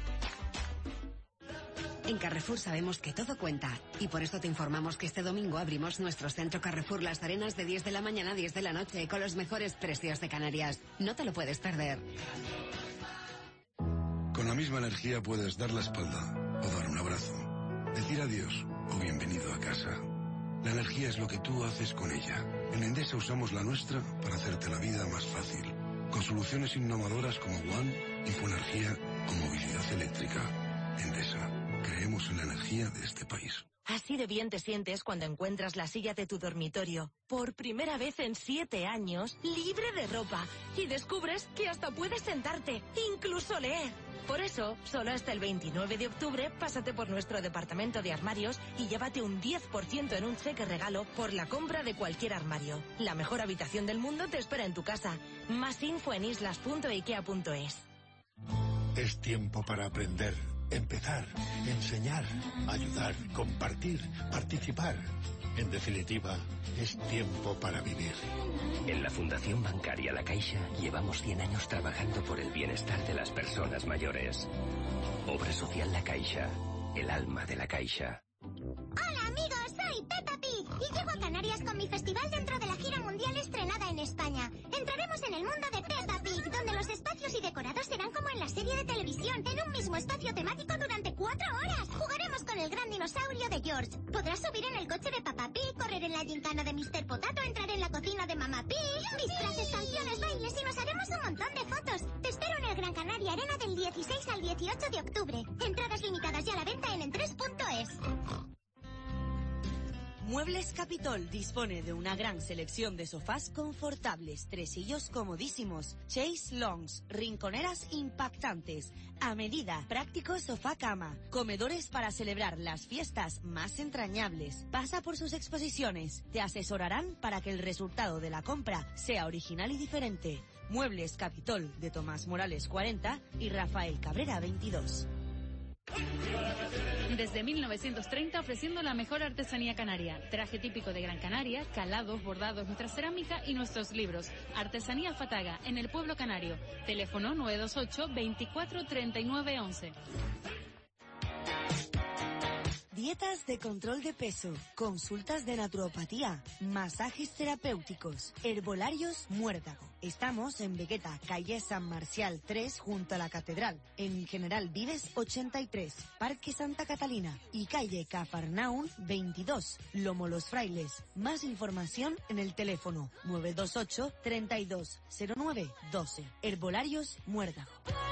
En Carrefour sabemos que todo cuenta y por eso te informamos que este domingo abrimos nuestro centro Carrefour Las Arenas de diez de la mañana a diez de la noche con los mejores precios de Canarias. No te lo puedes perder. Con la misma energía puedes dar la espalda o dar un abrazo, decir adiós o bienvenido a casa. La energía es lo que tú haces con ella. En Endesa usamos la nuestra para hacerte la vida más fácil. Con soluciones innovadoras como One, Infoenergía o movilidad eléctrica. Endesa. Creemos en la energía de este país. Así de bien te sientes cuando encuentras la silla de tu dormitorio, por primera vez en siete años, libre de ropa, y descubres que hasta puedes sentarte, incluso leer. Por eso, solo hasta el veintinueve de octubre, pásate por nuestro departamento de armarios y llévate un diez por ciento en un cheque regalo por la compra de cualquier armario. La mejor habitación del mundo te espera en tu casa. Más info en islas punto ikea punto es. Es tiempo para aprender. Empezar, enseñar, ayudar, compartir, participar. En definitiva, es tiempo para vivir. En la Fundación Bancaria La Caixa llevamos cien años trabajando por el bienestar de las personas mayores. Obra Social La Caixa, el alma de la Caixa. Hola amigos, soy Peppa Pig y llego a Canarias con mi festival dentro de la gira mundial estrenada en España. Entraremos en el mundo de Peppa Pig, donde los espacios y decorados serán como en la serie de televisión, en un mismo espacio temático durante cuatro horas. Jugaremos con el gran dinosaurio de George. Podrás subir en el coche de Papá Pig, correr en la gincana de mister Potato, entrar en la cocina de Mamá Pig, disfraces, canciones, bailes y nos haremos un montón de fotos. Te espero en el Gran Canaria Arena del dieciséis al dieciocho de octubre. Entradas limitadas y a la venta en entres punto es. Muebles Capitol dispone de una gran selección de sofás confortables, tresillos comodísimos, chaise longs, rinconeras impactantes, a medida, práctico sofá cama, comedores para celebrar las fiestas más entrañables. Pasa por sus exposiciones, te asesorarán para que el resultado de la compra sea original y diferente. Muebles Capitol, de Tomás Morales cuarenta y Rafael Cabrera veintidós. Desde mil novecientos treinta ofreciendo la mejor artesanía canaria, traje típico de Gran Canaria, calados, bordados, nuestra cerámica y nuestros libros. Artesanía Fataga, en el pueblo canario. Teléfono nueve dos ocho, veinticuatro, treinta y nueve, once. Dietas de control de peso, consultas de naturopatía, masajes terapéuticos, herbolarios Muérdago. Estamos en Vegueta, calle San Marcial tres, junto a la Catedral, en General Vives ochenta y tres, Parque Santa Catalina y calle Cafarnaún veintidós, Lomo Los Frailes. Más información en el teléfono nueve dos ocho, treinta y dos, cero nueve, doce. Herbolarios Muérdago.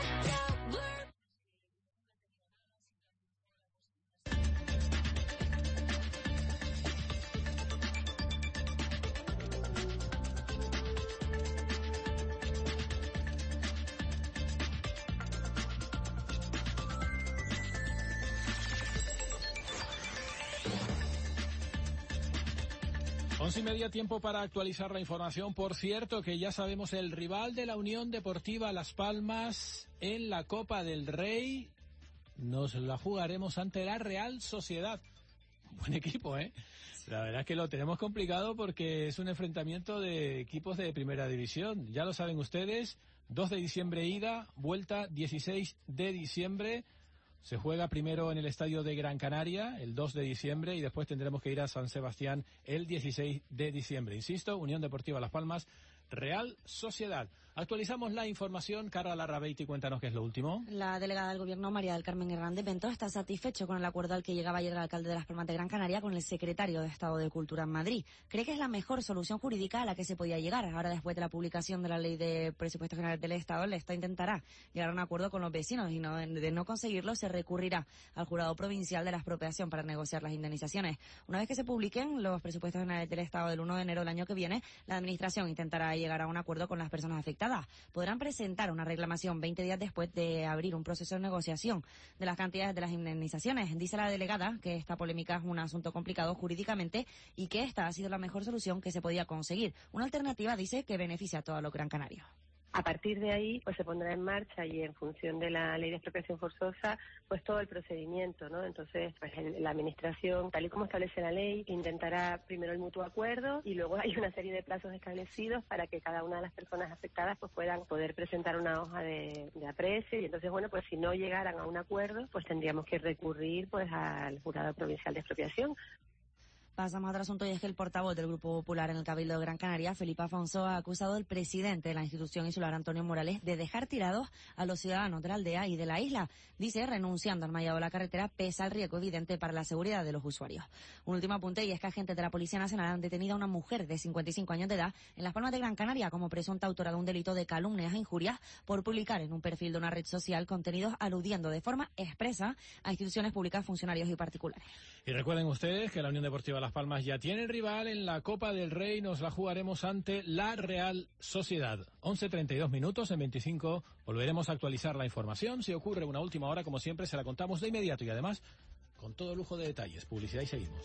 Once y media, tiempo para actualizar la información. Por cierto, que ya sabemos el rival de la Unión Deportiva Las Palmas en la Copa del Rey. Nos la jugaremos ante la Real Sociedad. Buen equipo, ¿eh? La verdad es que lo tenemos complicado porque es un enfrentamiento de equipos de primera división. Ya lo saben ustedes, dos de diciembre ida, vuelta dieciséis de diciembre. Se juega primero en el estadio de Gran Canaria el dos de diciembre y después tendremos que ir a San Sebastián el dieciséis de diciembre. Insisto, Unión Deportiva Las Palmas, Real Sociedad. Actualizamos la información. Carla Larrabeiti, cuéntanos qué es lo último. La delegada del Gobierno, María del Carmen Hernández Bento, está satisfecho con el acuerdo al que llegaba ayer el alcalde de Las Palmas de Gran Canaria con el secretario de Estado de Cultura en Madrid. Cree que es la mejor solución jurídica a la que se podía llegar. Ahora, después de la publicación de la Ley de Presupuestos Generales del Estado, el Estado intentará llegar a un acuerdo con los vecinos y no, de no conseguirlo se recurrirá al Jurado Provincial de la Expropiación para negociar las indemnizaciones. Una vez que se publiquen los Presupuestos Generales del Estado del uno de enero del año que viene, la Administración intentará llegar a un acuerdo con las personas afectadas. Podrán presentar una reclamación veinte días después de abrir un proceso de negociación de las cantidades de las indemnizaciones. Dice la delegada que esta polémica es un asunto complicado jurídicamente y que esta ha sido la mejor solución que se podía conseguir. Una alternativa, dice, que beneficia a todos los gran canarios. A partir de ahí, pues se pondrá en marcha y en función de la ley de expropiación forzosa, pues todo el procedimiento, ¿no? Entonces, pues el, la administración, tal y como establece la ley, intentará primero el mutuo acuerdo y luego hay una serie de plazos establecidos para que cada una de las personas afectadas pues puedan poder presentar una hoja de, de aprecio y entonces, bueno, pues si no llegaran a un acuerdo, pues tendríamos que recurrir pues al Jurado Provincial de Expropiación. Pasamos a otro asunto y es que el portavoz del Grupo Popular en el Cabildo de Gran Canaria, Felipe Afonso, ha acusado al presidente de la institución insular, Antonio Morales, de dejar tirados a los ciudadanos de la aldea y de la isla. Dice, renunciando al mallado de la carretera, pese al riesgo evidente para la seguridad de los usuarios. Un último apunte y es que agentes de la Policía Nacional han detenido a una mujer de cincuenta y cinco años de edad en Las Palmas de Gran Canaria como presunta autora de un delito de calumnias e injurias por publicar en un perfil de una red social contenidos aludiendo de forma expresa a instituciones públicas, funcionarios y particulares. Y recuerden ustedes que la Unión Deportiva Las Palmas ya tiene rival en la Copa del Rey. Nos la jugaremos ante la Real Sociedad. once treinta y dos minutos, en veinticinco volveremos a actualizar la información. Si ocurre una última hora, como siempre, se la contamos de inmediato y además con todo lujo de detalles. Publicidad y seguimos.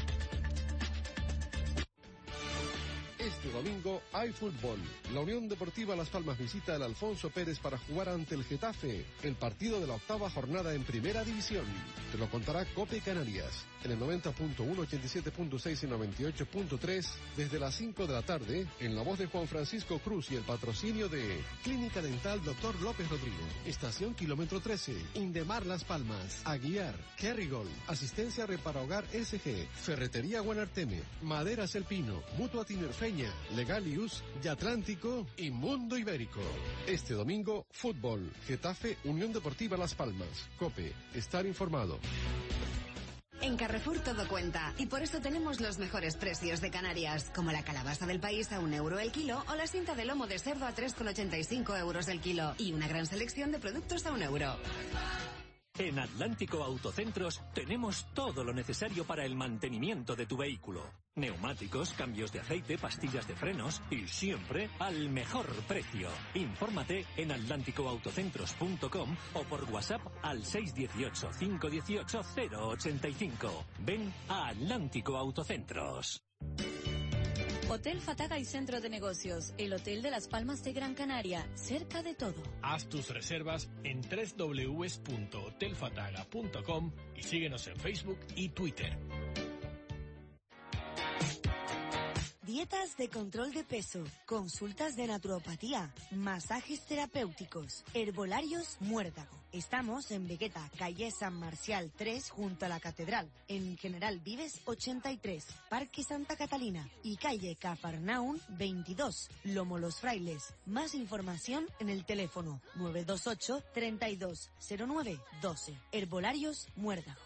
Este domingo hay fútbol. La Unión Deportiva Las Palmas visita el Alfonso Pérez para jugar ante el Getafe, el partido de la octava jornada en Primera División. Te lo contará Cope Canarias, en el noventa punto uno, ochenta y siete punto seis y noventa y ocho punto tres, desde las cinco de la tarde, en la voz de Juan Francisco Cruz y el patrocinio de Clínica Dental Doctor López Rodrigo, Estación Kilómetro trece, Indemar Las Palmas, Aguiar, Kerrigol, Asistencia Repara Hogar S G, Ferretería Guanarteme, Maderas El Pino, Mutua Tinerfeña, Legalius, Yatlántico y Mundo Ibérico. Este domingo, fútbol, Getafe, Unión Deportiva Las Palmas. Cope, estar informado. En Carrefour todo cuenta y por eso tenemos los mejores precios de Canarias, como la calabaza del país a un euro el kilo o la cinta de lomo de cerdo a tres con ochenta y cinco euros el kilo y una gran selección de productos a un euro. En Atlántico Autocentros tenemos todo lo necesario para el mantenimiento de tu vehículo. Neumáticos, cambios de aceite, pastillas de frenos y siempre al mejor precio. Infórmate en atlántico autocentros punto com o por WhatsApp al seis uno ocho, cinco uno ocho, cero ocho cinco. Ven a Atlántico Autocentros. Hotel Fataga y Centro de Negocios, el hotel de Las Palmas de Gran Canaria, cerca de todo. Haz tus reservas en doble u doble u doble u punto hotel fataga punto com y síguenos en Facebook y Twitter. Dietas de control de peso, consultas de naturopatía, masajes terapéuticos, herbolarios Muérdago. Estamos en Vegueta, calle San Marcial tres, junto a la Catedral, en General Vives ochenta y tres, Parque Santa Catalina y calle Cafarnaún veintidós, Lomo Los Frailes. Más información en el teléfono nueve dos ocho, treinta y dos, cero nueve, doce. Herbolarios Muérdago.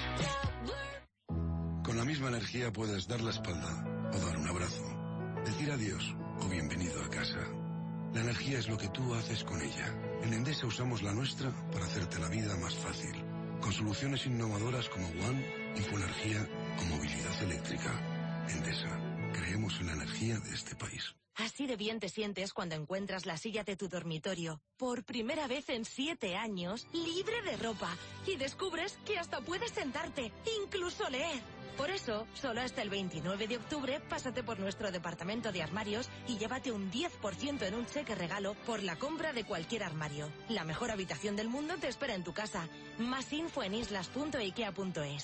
Con la misma energía puedes dar la espalda o dar un abrazo, decir adiós o bienvenido a casa. La energía es lo que tú haces con ella. En Endesa usamos la nuestra para hacerte la vida más fácil, con soluciones innovadoras como One, Infoenergía o movilidad eléctrica. Endesa, creemos en la energía de este país. Así de bien te sientes cuando encuentras la silla de tu dormitorio, por primera vez en siete años, libre de ropa, y descubres que hasta puedes sentarte, incluso leer. Por eso, solo hasta el veintinueve de octubre, pásate por nuestro departamento de armarios y llévate un diez por ciento en un cheque regalo por la compra de cualquier armario. La mejor habitación del mundo te espera en tu casa. Más info en islas punto ikea punto es.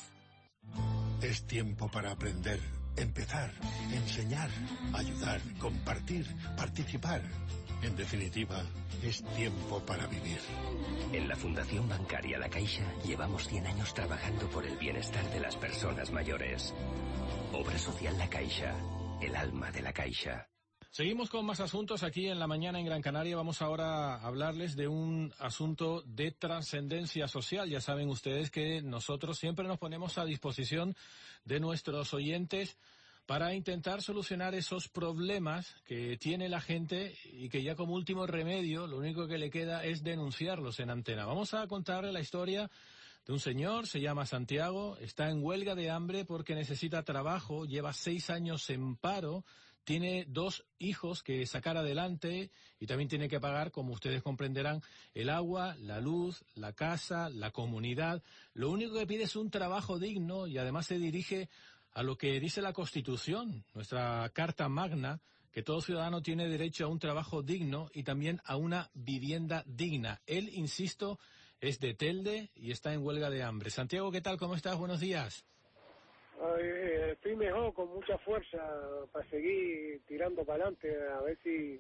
Es tiempo para aprender, empezar, enseñar, ayudar, compartir, participar. En definitiva, es tiempo para vivir. En la Fundación Bancaria La Caixa llevamos cien años trabajando por el bienestar de las personas mayores. Obra Social La Caixa, el alma de la Caixa. Seguimos con más asuntos aquí en la mañana en Gran Canaria. Vamos ahora a hablarles de un asunto de trascendencia social. Ya saben ustedes que nosotros siempre nos ponemos a disposición de nuestros oyentes para intentar solucionar esos problemas que tiene la gente y que ya como último remedio lo único que le queda es denunciarlos en antena. Vamos a contarle la historia de un señor, se llama Santiago, está en huelga de hambre porque necesita trabajo, lleva seis años en paro, tiene dos hijos que sacar adelante y también tiene que pagar, como ustedes comprenderán, el agua, la luz, la casa, la comunidad. Lo único que pide es un trabajo digno y además se dirige a lo que dice la Constitución, nuestra Carta Magna, que todo ciudadano tiene derecho a un trabajo digno y también a una vivienda digna. Él, insisto, es de Telde y está en huelga de hambre. Santiago, ¿qué tal? ¿Cómo estás? Buenos días. Eh, estoy mejor, con mucha fuerza para seguir tirando para adelante, a ver si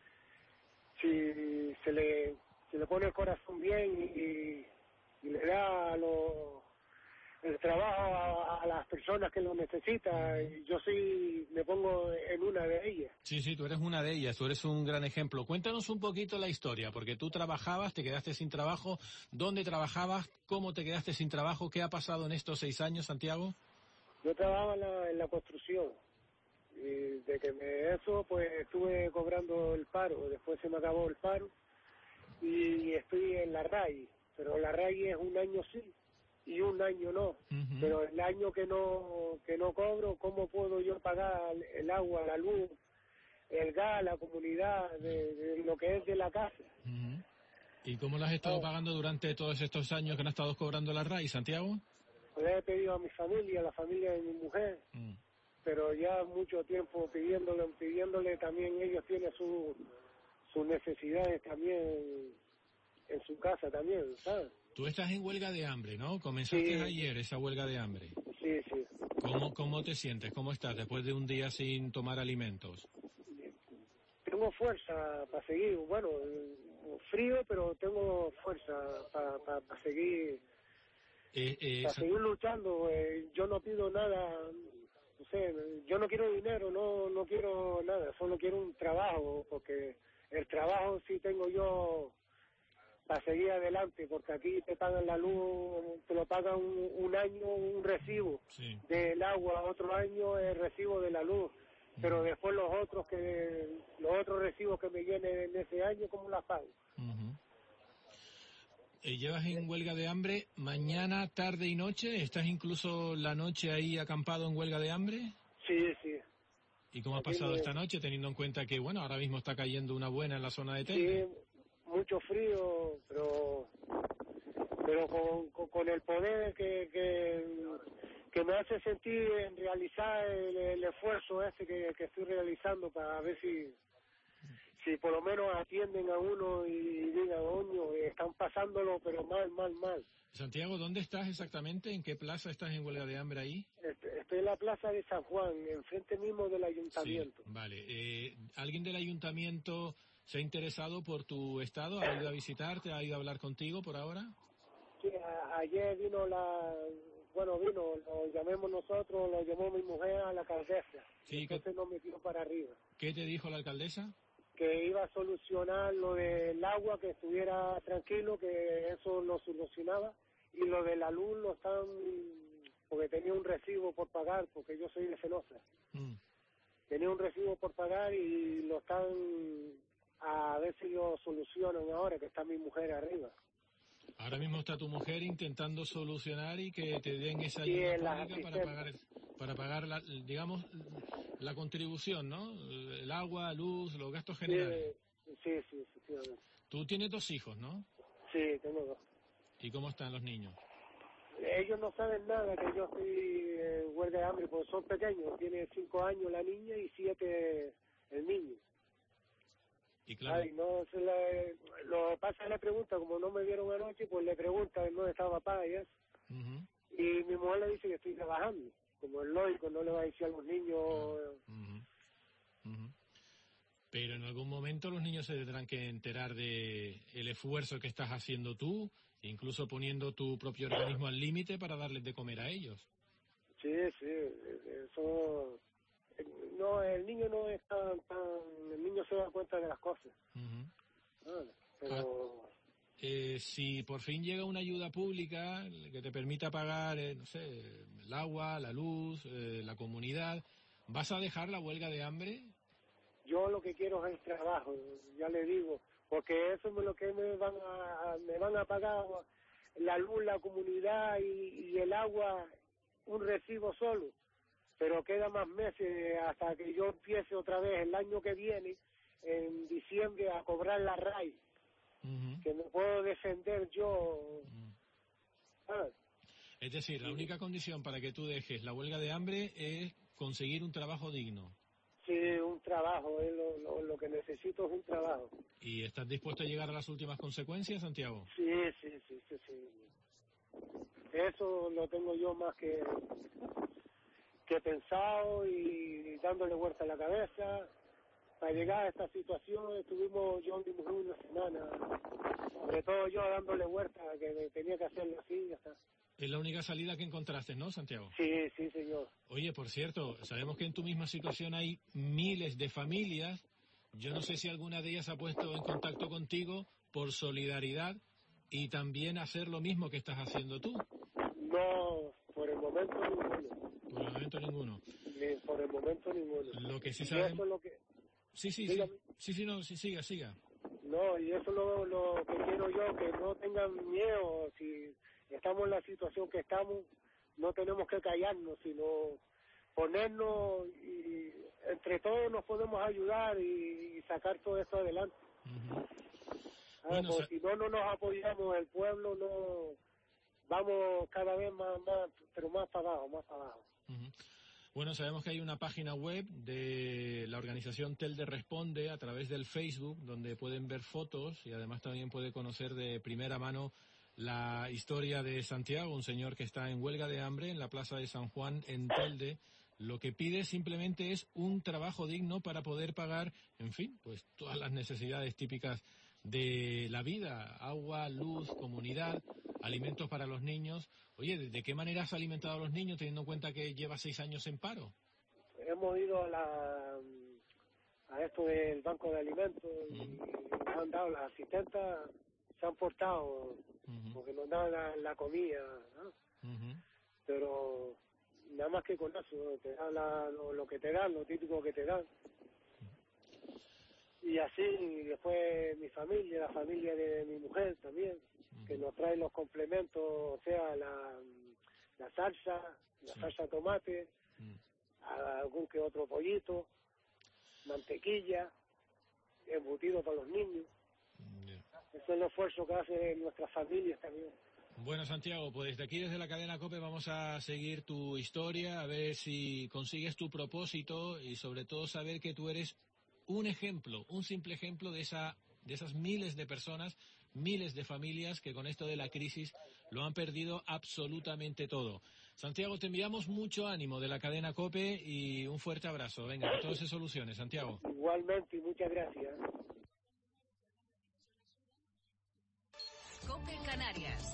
si se le se le pone el corazón bien y, y le da lo, el trabajo a, a las personas que lo necesitan. Y yo sí me pongo en una de ellas. Sí, sí, tú eres una de ellas, tú eres un gran ejemplo. Cuéntanos un poquito la historia, porque tú trabajabas, te quedaste sin trabajo. ¿Dónde trabajabas? ¿Cómo te quedaste sin trabajo? ¿Qué ha pasado en estos seis años, Santiago? Yo trabajaba en la, en la construcción y de que me eso pues estuve cobrando el paro, después se me acabó el paro y estoy en la R A I, pero la R A I es un año sí y un año no, uh-huh. Pero el año que no que no cobro, ¿cómo puedo yo pagar el agua, la luz, el gas, la comunidad, de, de lo que es de la casa? Uh-huh. ¿Y cómo lo has estado oh. pagando durante todos estos años que no has estado cobrando la R A I, Santiago? Le he pedido a mi familia, a la familia de mi mujer, mm. pero ya mucho tiempo pidiéndole, pidiéndole también ellos tienen su, sus necesidades también en su casa también, ¿sabes? Tú estás en huelga de hambre, ¿no? Comenzaste sí. ayer esa huelga de hambre. Sí, sí. ¿Cómo, ¿Cómo te sientes? ¿Cómo estás después de un día sin tomar alimentos? Tengo fuerza para seguir, bueno, frío, pero tengo fuerza para pa, pa seguir... Eh, eh, para seguir luchando. Eh, yo no pido nada, no sé, yo no quiero dinero, no no quiero nada, solo quiero un trabajo, porque el trabajo sí tengo yo para seguir adelante, porque aquí te pagan la luz, te lo pagan un, un año un recibo sí. del agua, otro año el recibo de la luz, uh-huh. Pero después los otros que los otros recibos que me vienen en ese año, ¿cómo las pago? Uh-huh. Eh, ¿Llevas en huelga de hambre mañana, tarde y noche? ¿Estás incluso la noche ahí acampado en huelga de hambre? Sí, sí. ¿Y cómo ha Aquí pasado me- esta noche, teniendo en cuenta que, bueno, ahora mismo está cayendo una buena en la zona de Telde? Sí, mucho frío, pero pero con, con, con el poder que, que, que me hace sentir en realizar el, el esfuerzo ese que, que estoy realizando para ver si si por lo menos atienden a uno y digan, oño, están pasándolo, pero mal, mal, mal. Santiago, ¿dónde estás exactamente? ¿En qué plaza estás en huelga de hambre ahí? Este- Estoy en la plaza de San Juan, enfrente mismo del ayuntamiento. Sí, vale. Eh, ¿Alguien del ayuntamiento se ha interesado por tu estado? ¿Ha ido a visitarte? ¿Ha ido a hablar contigo por ahora? Sí, a- ayer vino la, bueno, vino, lo llamemos nosotros, lo llamó mi mujer a la alcaldesa. Sí, Entonces nos metió para arriba. ¿Qué te dijo la alcaldesa? Que iba a solucionar lo del agua, que estuviera tranquilo, que eso lo solucionaba, y lo de la luz lo están, porque tenía un recibo por pagar, porque yo soy de Fenosa. Mm. Tenía un recibo por pagar y lo están, a ver si lo solucionan ahora, que está mi mujer arriba. Ahora mismo está tu mujer intentando solucionar y que te den esa Sí, ayuda en la pública para asistencia. pagar, para pagar la, digamos, la contribución, ¿no? El agua, luz, los gastos generales. Sí, sí, sí, sí, sí. Tú tienes dos hijos, ¿no? Sí, tengo dos. ¿Y cómo están los niños? Ellos no saben nada que yo estoy en huelga de hambre, porque son pequeños. Tiene cinco años la niña y siete el niño. Y claro, Ay, no, se le, lo que pasa es le pregunta, como no me vieron anoche, pues le pregunta dónde está papá y eso. ujú, Y mi mujer le dice que estoy trabajando. Como es lógico, no le va a decir a los niños. ujú, ujú. Pero en algún momento los niños se tendrán que enterar de el esfuerzo que estás haciendo tú, incluso poniendo tu propio organismo al límite para darles de comer a ellos. Sí, sí, eso. No, el niño no es tan, tan. El niño se da cuenta de las cosas. Ujú. Ah, pero. Eh, si por fin llega una ayuda pública que te permita pagar, eh, no sé, el agua, la luz, eh, la comunidad, ¿vas a dejar la huelga de hambre? Yo lo que quiero es el trabajo, ya le digo, porque eso es lo que me van a, a- me van a pagar la luz, la comunidad y, y el agua, un recibo solo, pero queda más meses hasta que yo empiece otra vez el año que viene, en diciembre, a cobrar la R A I, que me puedo defender yo. ¿sabes? Es decir, la única condición para que tú dejes la huelga de hambre es conseguir un trabajo digno. Sí, un trabajo, es lo, lo, lo que necesito es un trabajo. ¿Y estás dispuesto a llegar a las últimas consecuencias, Santiago? Sí, sí, sí, sí, sí. Eso lo tengo yo más que, que pensado y dándole vuelta a la cabeza. Para llegar a esta situación estuvimos yo y mi mujer una semana, sobre todo yo dándole vuelta, que tenía que hacerlo así, ya está. Es la única salida que encontraste, ¿no, Santiago? Sí, sí, señor. Oye, por cierto, sabemos que en tu misma situación hay miles de familias. Yo no sé si alguna de ellas ha puesto en contacto contigo por solidaridad y también hacer lo mismo que estás haciendo tú. No, por el momento ninguno. Por el momento ninguno. Ni por el momento ninguno. Lo que sí Y sabemos... eso es lo que... Sí, sí, sí. Dígame. Sí, sí, no, sí, siga, siga. No, y eso es lo, lo que quiero yo, que no tengan miedo. Si estamos en la situación que estamos, no tenemos que callarnos, sino ponernos y entre todos nos podemos ayudar y, y sacar todo esto adelante. Ah, Bueno, porque sa- si no, no nos apoyamos, el pueblo no... Vamos cada vez más, más, pero más para abajo, más para abajo. Ujú. Bueno, sabemos que hay una página web de la organización Telde Responde a través del Facebook, donde pueden ver fotos y además también puede conocer de primera mano la historia de Santiago, un señor que está en huelga de hambre en la plaza de San Juan en Telde. Lo que pide simplemente es un trabajo digno para poder pagar, en fin, pues todas las necesidades típicas de la vida: agua, luz, comunidad, alimentos para los niños. Oye, ¿de, de qué manera has alimentado a los niños teniendo en cuenta que lleva seis años en paro? Hemos ido a la a esto del banco de alimentos y nos han dado, las asistentas se han portado porque nos dan la, la comida, ¿no? Pero nada más que con eso, te dan la, lo, lo que te dan, lo típico que te dan. Y así, y después mi familia, la familia de mi mujer también. que nos traen los complementos, o sea, la, la salsa, la sí. salsa de tomate, mm. algún que otro pollito, mantequilla, embutido para los niños. Yeah. Eso es el esfuerzo que hacen nuestras familias también. Bueno, Santiago, pues desde aquí, desde la cadena COPE, vamos a seguir tu historia, a ver si consigues tu propósito y sobre todo saber que tú eres un ejemplo, un simple ejemplo de esa, de esas miles de personas, miles de familias que con esto de la crisis lo han perdido absolutamente todo. Santiago, te enviamos mucho ánimo de la cadena COPE y un fuerte abrazo. Venga, que todo se solucione, Santiago. Igualmente y muchas gracias. COPE Canarias.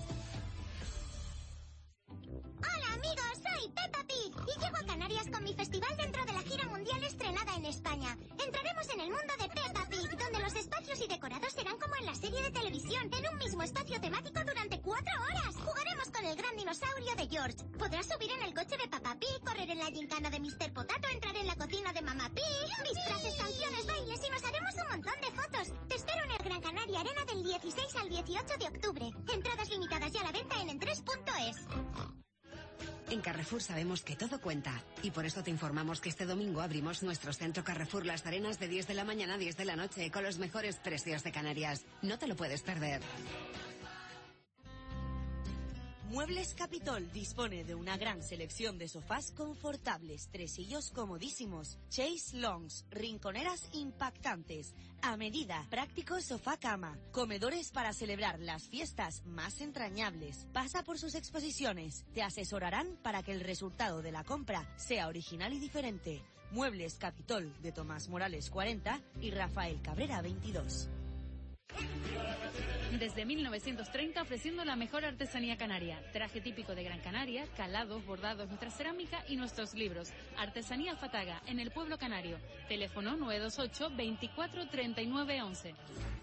Hola amigos, soy Peppa Pig y llego a Canarias con mi festival dentro de la gira mundial estrenada en España. Entraremos en el mundo de Peppa Pig, donde los espacios y decorados serán como en la serie de televisión, en un mismo espacio temático durante cuatro horas. Jugaremos con el gran dinosaurio de George. Podrás subir en el coche de Peppa Pig, correr en la gincana de mister Potato, entrar en la cocina de Mamma Pig, disfraces, canciones, bailes y nos haremos un montón de fotos. Te espero en el Gran Canaria Arena del dieciséis al dieciocho de octubre. Entradas limitadas ya a la venta en entres punto es. En Carrefour sabemos que todo cuenta y por eso te informamos que este domingo abrimos nuestro centro Carrefour Las Arenas de diez de la mañana a diez de la noche con los mejores precios de Canarias. No te lo puedes perder. Muebles Capitol dispone de una gran selección de sofás confortables, tresillos comodísimos, chaise longs, rinconeras impactantes, a medida, práctico sofá cama, comedores para celebrar las fiestas más entrañables. Pasa por sus exposiciones, te asesorarán para que el resultado de la compra sea original y diferente. Muebles Capitol de Tomás Morales cuarenta y Rafael Cabrera veintidós. Desde mil novecientos treinta ofreciendo la mejor artesanía canaria. Traje típico de Gran Canaria, calados, bordados, nuestra cerámica y nuestros libros. Artesanía Fataga, en el pueblo canario. Teléfono nueve dos ocho, veinticuatro, treinta y nueve once.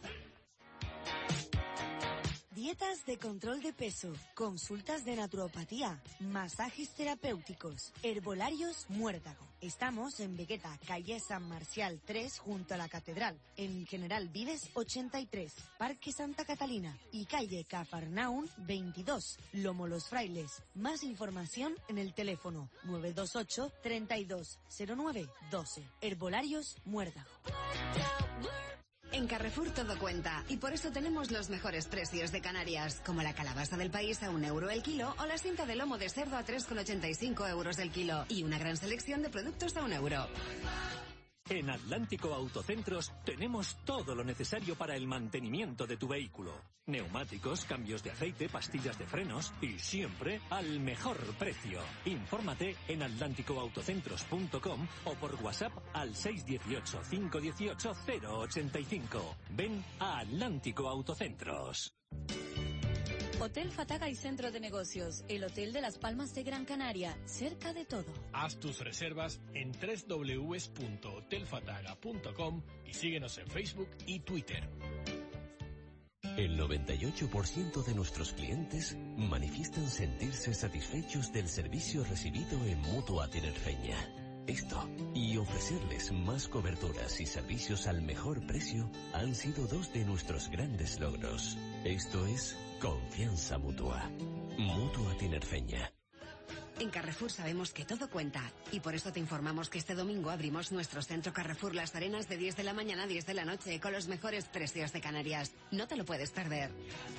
Dietas de control de peso, consultas de naturopatía, masajes terapéuticos, herbolarios Muérdago. Estamos en Vegueta, calle San Marcial tres, junto a la Catedral, en General Vives ochenta y tres, Parque Santa Catalina y calle Cafarnaún veintidós, Lomo Los Frailes. Más información en el teléfono nueve dos ocho, treinta y dos, cero nueve, doce. Herbolarios Muérdago. En Carrefour todo cuenta y por eso tenemos los mejores precios de Canarias, como la calabaza del país a un euro el kilo o la cinta de lomo de cerdo a tres con ochenta y cinco euros el kilo y una gran selección de productos a un euro. En Atlántico Autocentros tenemos todo lo necesario para el mantenimiento de tu vehículo. Neumáticos, cambios de aceite, pastillas de frenos y siempre al mejor precio. Infórmate en atlántico autocentros punto com o por WhatsApp al seis uno ocho, cinco uno ocho, cero ochenta y cinco. Ven a Atlántico Autocentros. Hotel Fataga y Centro de Negocios, el Hotel de las Palmas de Gran Canaria, cerca de todo. Haz tus reservas en doble u doble u doble u punto hotel fataga punto com y síguenos en Facebook y Twitter. El noventa y ocho por ciento de nuestros clientes manifiestan sentirse satisfechos del servicio recibido en Mutua Tinerfeña. Esto y ofrecerles más coberturas y servicios al mejor precio han sido dos de nuestros grandes logros. Esto es confianza mutua. Mutua Tinerfeña. En Carrefour sabemos que todo cuenta y por eso te informamos que este domingo abrimos nuestro centro Carrefour Las Arenas de diez de la mañana a diez de la noche con los mejores precios de Canarias. No te lo puedes perder.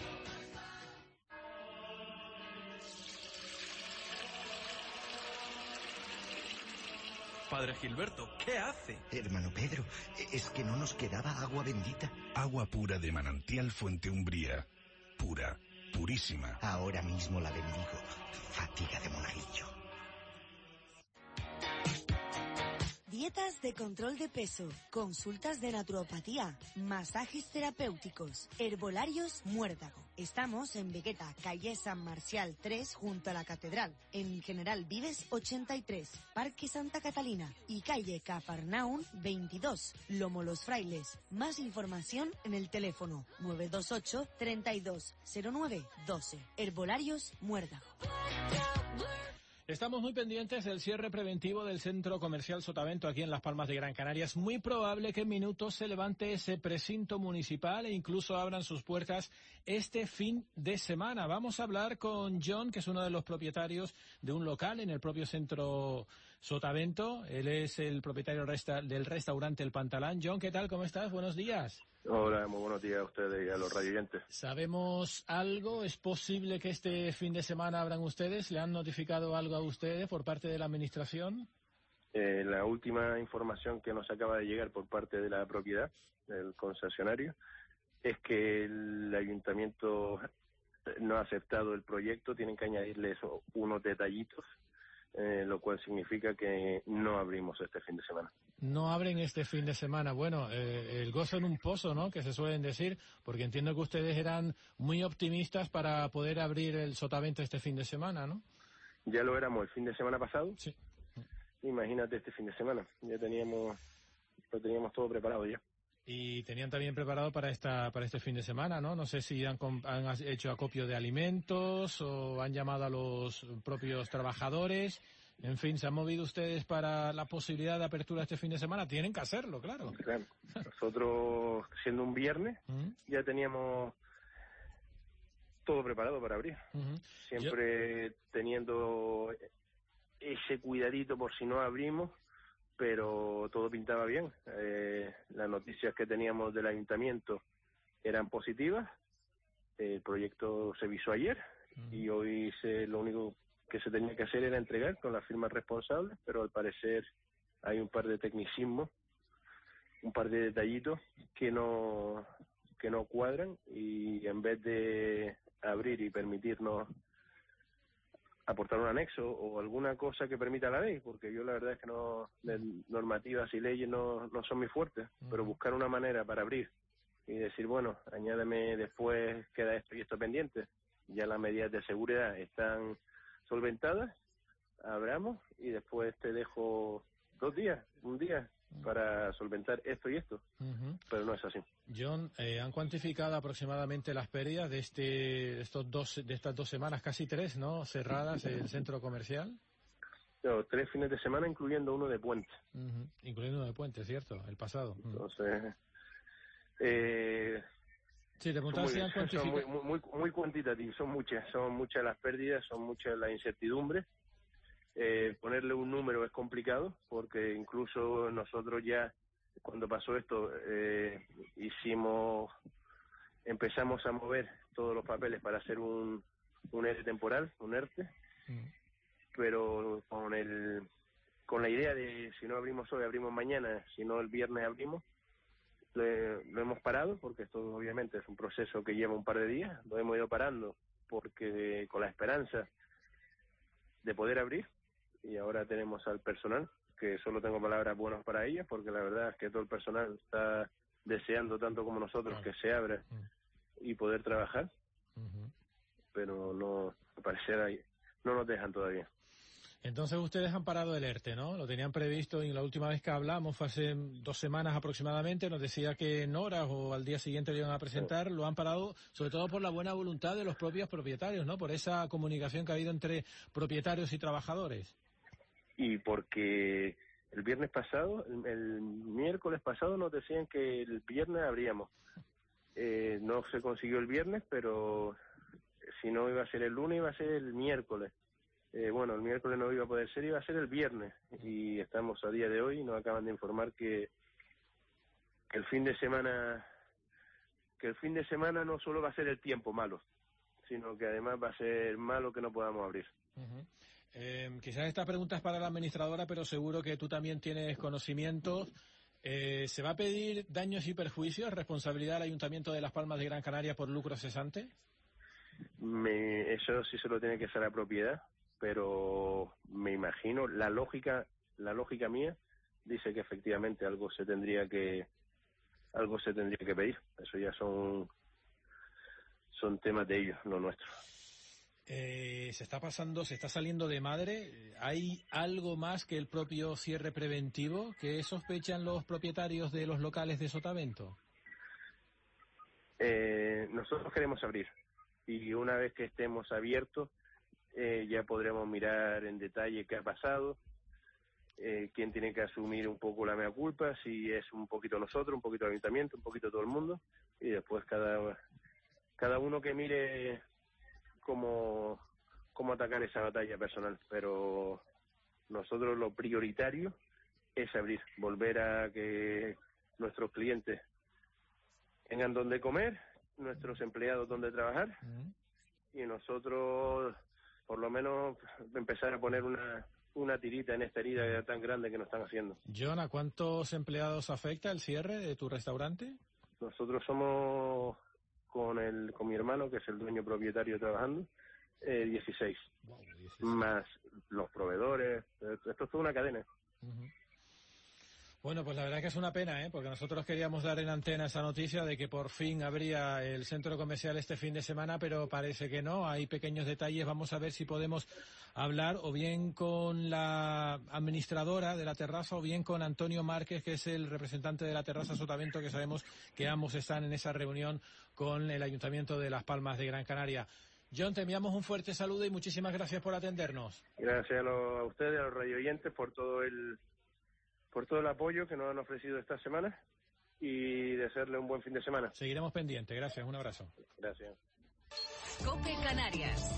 Padre Gilberto, ¿qué hace? Hermano Pedro, es que no nos quedaba agua bendita. Agua pura de manantial Fuente Umbría. Pura, purísima. Ahora mismo la bendigo. Fatiga de monaguillo. Dietas de control de peso, consultas de naturopatía, masajes terapéuticos, herbolarios Muérdago. Estamos en Vegueta, calle San Marcial tres, junto a la Catedral, en General Vives ochenta y tres, Parque Santa Catalina y calle Cafarnaún veintidós, Lomo Los Frailes. Más información en el teléfono nueve dos ocho, treinta y dos, cero nueve, doce. Herbolarios Muérdago. Estamos muy pendientes del cierre preventivo del Centro Comercial Sotavento aquí en Las Palmas de Gran Canaria. Es muy probable que en minutos se levante ese precinto municipal e incluso abran sus puertas este fin de semana. Vamos a hablar con John, que es uno de los propietarios de un local en el propio Centro Sotavento. Él es el propietario resta- del restaurante El Pantalán. John, ¿qué tal? ¿Cómo estás? Buenos días. Hola, muy buenos días a ustedes y a los radioyentes. ¿Sabemos algo? ¿Es posible que este fin de semana abran ustedes? ¿Le han notificado algo a ustedes por parte de la administración? Eh, la última información que nos acaba de llegar por parte de la propiedad, del concesionario, es que el ayuntamiento no ha aceptado el proyecto, tienen que añadirle eso, unos detallitos, eh, lo cual significa que no abrimos este fin de semana. No abren este fin de semana. Bueno, eh, el gozo en un pozo, ¿no?, que se suelen decir, porque entiendo que ustedes eran muy optimistas para poder abrir el Sotavento este fin de semana, ¿no? Ya lo éramos el fin de semana pasado. Sí. Imagínate este fin de semana. Ya teníamos, lo teníamos todo preparado ya. Y tenían también preparado para esta para este fin de semana, ¿no? No sé si han, han hecho acopio de alimentos o han llamado a los propios trabajadores. En fin, ¿se han movido ustedes para la posibilidad de apertura este fin de semana? Tienen que hacerlo, claro. Claro. Nosotros, siendo un viernes, uh-huh. ya teníamos todo preparado para abrir. Uh-huh. Siempre Yo... teniendo ese cuidadito por si no abrimos, pero todo pintaba bien. Eh, las noticias que teníamos del ayuntamiento eran positivas. El proyecto se visó ayer uh-huh. y hoy se, lo único que se tenía que hacer era entregar con las firmas responsables, pero al parecer hay un par de tecnicismos, un par de detallitos que no que no cuadran, y en vez de abrir y permitirnos aportar un anexo o alguna cosa que permita la ley, porque yo la verdad es que no, normativas y leyes no, no son muy fuertes, uh-huh. pero buscar una manera para abrir y decir, bueno, añádeme después, queda esto y esto pendiente, ya las medidas de seguridad están solventadas, abramos y después te dejo dos días, un día para solventar esto y esto, uh-huh. pero no es así. John, eh, ¿han cuantificado aproximadamente las pérdidas de este estos dos de estas dos semanas, casi tres, ¿no?, cerradas el centro comercial? No, tres fines de semana, incluyendo uno de puente. Uh-huh. Incluyendo uno de puente, ¿cierto? El pasado. Entonces, eh, sí, te preguntaba si han cuantificado. Son muy, muy, muy cuantitativos, son muchas, son muchas las pérdidas, son muchas las incertidumbres. Eh, ponerle un número es complicado, porque incluso nosotros ya, cuando pasó esto, eh, hicimos, empezamos a mover todos los papeles para hacer un, un E R T temporal, un ERTE, mm. pero con el con la idea de si no abrimos hoy, abrimos mañana, si no el viernes abrimos, lo, lo hemos parado, porque esto obviamente es un proceso que lleva un par de días, lo hemos ido parando porque con la esperanza de poder abrir, y ahora tenemos al personal, que solo tengo palabras buenas para ellos, porque la verdad es que todo el personal está deseando tanto como nosotros uh-huh. que se abra uh-huh. y poder trabajar, uh-huh. pero no, al parecer ahí, no nos dejan todavía. Entonces ustedes han parado el ERTE, ¿no? Lo tenían previsto, y la última vez que hablamos fue hace dos semanas aproximadamente, nos decía que en horas o al día siguiente lo iban a presentar, sí. Lo han parado sobre todo por la buena voluntad de los propios propietarios, ¿no? Por esa comunicación que ha habido entre propietarios y trabajadores. Y porque el viernes pasado, el, el miércoles pasado nos decían que el viernes abríamos. Eh, no se consiguió el viernes, pero si no iba a ser el lunes, iba a ser el miércoles. Eh, bueno, el miércoles no iba a poder ser, iba a ser el viernes, y estamos a día de hoy y nos acaban de informar que, que el fin de semana que el fin de semana no solo va a ser el tiempo malo, sino que además va a ser malo que no podamos abrir. Uh-huh. Eh, quizás esta pregunta es para la administradora, pero seguro que tú también tienes conocimiento. Eh, ¿Se va a pedir daños y perjuicios, responsabilidad al Ayuntamiento de Las Palmas de Gran Canaria por lucro cesante? Me, eso sí se lo tiene que hacer a propiedad, pero me imagino, la lógica la lógica mía dice que efectivamente algo se tendría que algo se tendría que pedir. Eso ya son son temas de ellos, no nuestros. Eh, se está pasando, se está saliendo de madre. ¿Hay algo más que el propio cierre preventivo que sospechan los propietarios de los locales de Sotavento? Eh, nosotros queremos abrir, y una vez que estemos abiertos, eh, ya podremos mirar en detalle qué ha pasado, eh, quién tiene que asumir un poco la mea culpa, si es un poquito nosotros, un poquito el ayuntamiento, un poquito todo el mundo, y después cada, cada uno que mire cómo, cómo atacar esa batalla personal. Pero nosotros lo prioritario es abrir, volver a que nuestros clientes tengan donde comer, nuestros empleados donde trabajar, uh-huh. y nosotros por lo menos empezar a poner una, una tirita en esta herida tan grande que nos están haciendo. John, ¿a cuántos empleados afecta el cierre de tu restaurante? Nosotros somos, con el con mi hermano, que es el dueño propietario trabajando, eh, dieciséis. Wow, dieciséis. Más los proveedores, esto es toda una cadena. Uh-huh. Bueno, pues la verdad que es una pena, ¿eh? Porque nosotros queríamos dar en antena esa noticia de que por fin abría el centro comercial este fin de semana, pero parece que no. Hay pequeños detalles. Vamos a ver si podemos hablar o bien con la administradora de la terraza o bien con Antonio Márquez, que es el representante de la terraza Sotavento, que sabemos que ambos están en esa reunión con el Ayuntamiento de Las Palmas de Gran Canaria. John, te enviamos un fuerte saludo y muchísimas gracias por atendernos. Gracias a, lo, a ustedes, a los radioyentes, por todo el... por todo el apoyo que nos han ofrecido esta semana y desearle un buen fin de semana. Seguiremos pendientes. Gracias. Un abrazo. Gracias. COPE Canarias.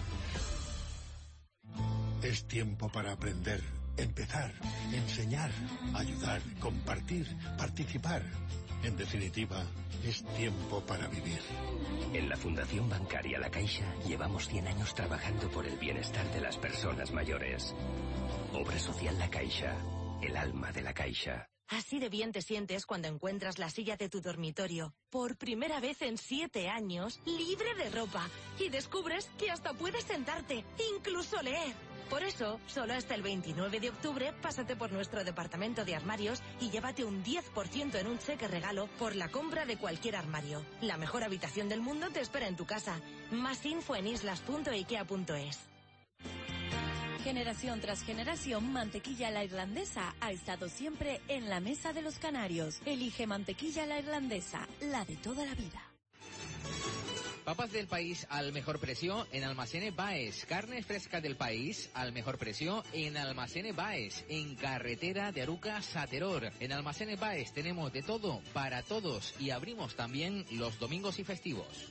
Es tiempo para aprender, empezar, enseñar, ayudar, compartir, participar. En definitiva, es tiempo para vivir. En la Fundación Bancaria La Caixa llevamos cien años trabajando por el bienestar de las personas mayores. Obra Social La Caixa. El alma de la Caixa. Así de bien te sientes cuando encuentras la silla de tu dormitorio, por primera vez en siete años, libre de ropa, y descubres que hasta puedes sentarte, incluso leer. Por eso, solo hasta el veintinueve de octubre, pásate por nuestro departamento de armarios y llévate un diez por ciento en un cheque regalo por la compra de cualquier armario. La mejor habitación del mundo te espera en tu casa. Más info en islas punto ikea punto es. Generación tras generación, Mantequilla La Irlandesa ha estado siempre en la mesa de los canarios. Elige Mantequilla La Irlandesa, la de toda la vida. Papas del país al mejor precio en Almacenes Baes. Carne fresca del país al mejor precio en Almacenes Baes. En carretera de Arucas a Teror. En Almacenes Baes tenemos de todo para todos y abrimos también los domingos y festivos.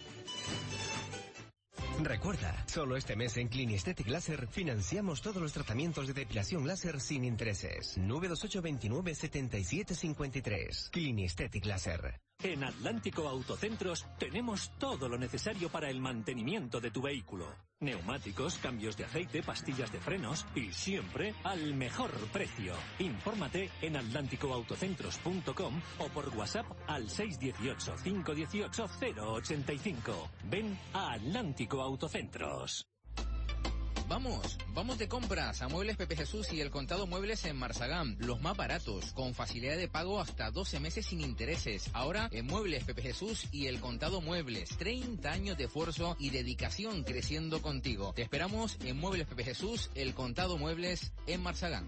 Recuerda, solo este mes en Clinisthetic Láser financiamos todos los tratamientos de depilación láser sin intereses. nueve dos ocho veintinueve setenta y siete cincuenta y tres. Clinisthetic Láser. En Atlántico Autocentros tenemos todo lo necesario para el mantenimiento de tu vehículo. Neumáticos, cambios de aceite, pastillas de frenos y siempre al mejor precio. Infórmate en atlántico autocentros punto com o por WhatsApp al seis uno ocho, cinco uno ocho, cero ocho cinco. Ven a Atlántico Autocentros. Vamos, vamos de compras a Muebles Pepe Jesús y El Contado Muebles en Marsagán. Los más baratos, con facilidad de pago hasta doce meses sin intereses. Ahora en Muebles Pepe Jesús y El Contado Muebles. treinta años de esfuerzo y dedicación creciendo contigo. Te esperamos en Muebles Pepe Jesús, El Contado Muebles en Marsagán.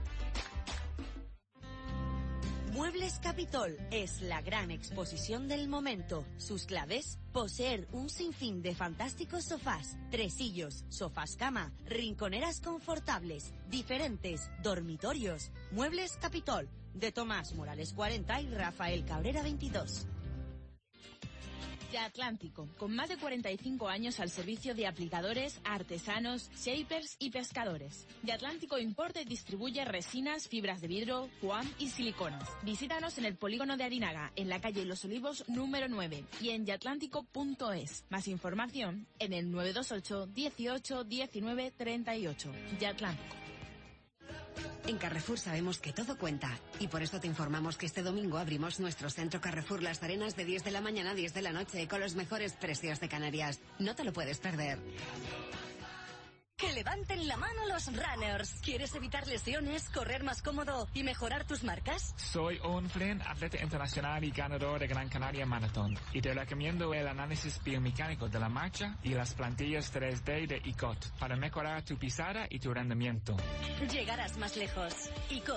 Muebles Capitol es la gran exposición del momento. Sus claves: poseer un sinfín de fantásticos sofás, tresillos, sofás cama, rinconeras confortables, diferentes dormitorios. Muebles Capitol, de Tomás Morales cuarenta y Rafael Cabrera veintidós. Atlántico, con más de cuarenta y cinco años al servicio de aplicadores, artesanos, shapers y pescadores. Atlántico importa y distribuye resinas, fibras de vidrio, foam y siliconas. Visítanos en el polígono de Arinaga, en la calle Los Olivos número nueve y en yatlántico punto es. Más información en el nueve dos ocho, dieciocho, diecinueve, treinta y ocho. Atlántico. En Carrefour sabemos que todo cuenta y por eso te informamos que este domingo abrimos nuestro centro Carrefour Las Arenas de diez de la mañana a diez de la noche con los mejores precios de Canarias. No te lo puedes perder. Que levanten la mano los runners. ¿Quieres evitar lesiones, correr más cómodo y mejorar tus marcas? Soy Owen Flynn, atleta internacional y ganador de Gran Canaria Marathon. Y te recomiendo el análisis biomecánico de la marcha y las plantillas tres D de I C O T para mejorar tu pisada y tu rendimiento. Llegarás más lejos. I C O T,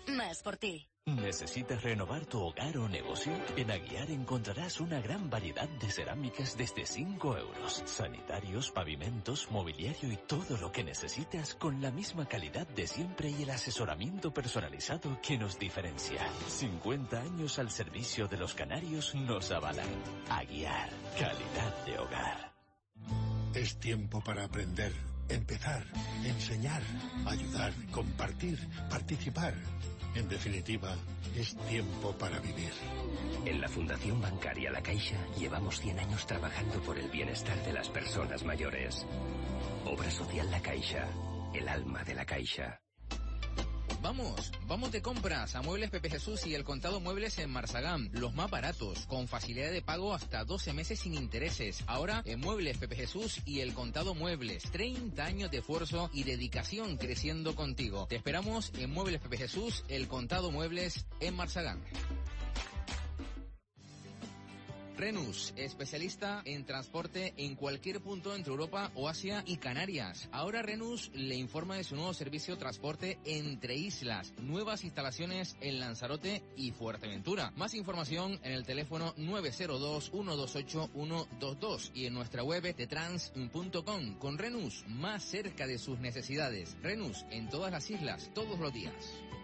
más por ti. ¿Necesitas renovar tu hogar o negocio? En Aguiar encontrarás una gran variedad de cerámicas desde cinco euros. Sanitarios, pavimentos, mobiliario y todo lo que necesitas con la misma calidad de siempre y el asesoramiento personalizado que nos diferencia. cincuenta años al servicio de los canarios nos avalan. Aguiar, calidad de hogar. Es tiempo para aprender, empezar, enseñar, ayudar, compartir, participar. En definitiva, es tiempo para vivir. En la Fundación Bancaria La Caixa llevamos cien años trabajando por el bienestar de las personas mayores. Obra Social La Caixa, el alma de la Caixa. Vamos, vamos de compras a Muebles Pepe Jesús y El Contado Muebles en Marsagán. Los más baratos, con facilidad de pago hasta doce meses sin intereses. Ahora en Muebles Pepe Jesús y El Contado Muebles. treinta años de esfuerzo y dedicación creciendo contigo. Te esperamos en Muebles Pepe Jesús, El Contado Muebles en Marsagán. Renus, especialista en transporte en cualquier punto entre Europa o Asia y Canarias. Ahora Renus le informa de su nuevo servicio de transporte entre islas. Nuevas instalaciones en Lanzarote y Fuerteventura. Más información en el teléfono nueve cero dos, uno dos ocho, uno dos dos y en nuestra web tetrans punto com. Con Renus, más cerca de sus necesidades. Renus, en todas las islas, todos los días.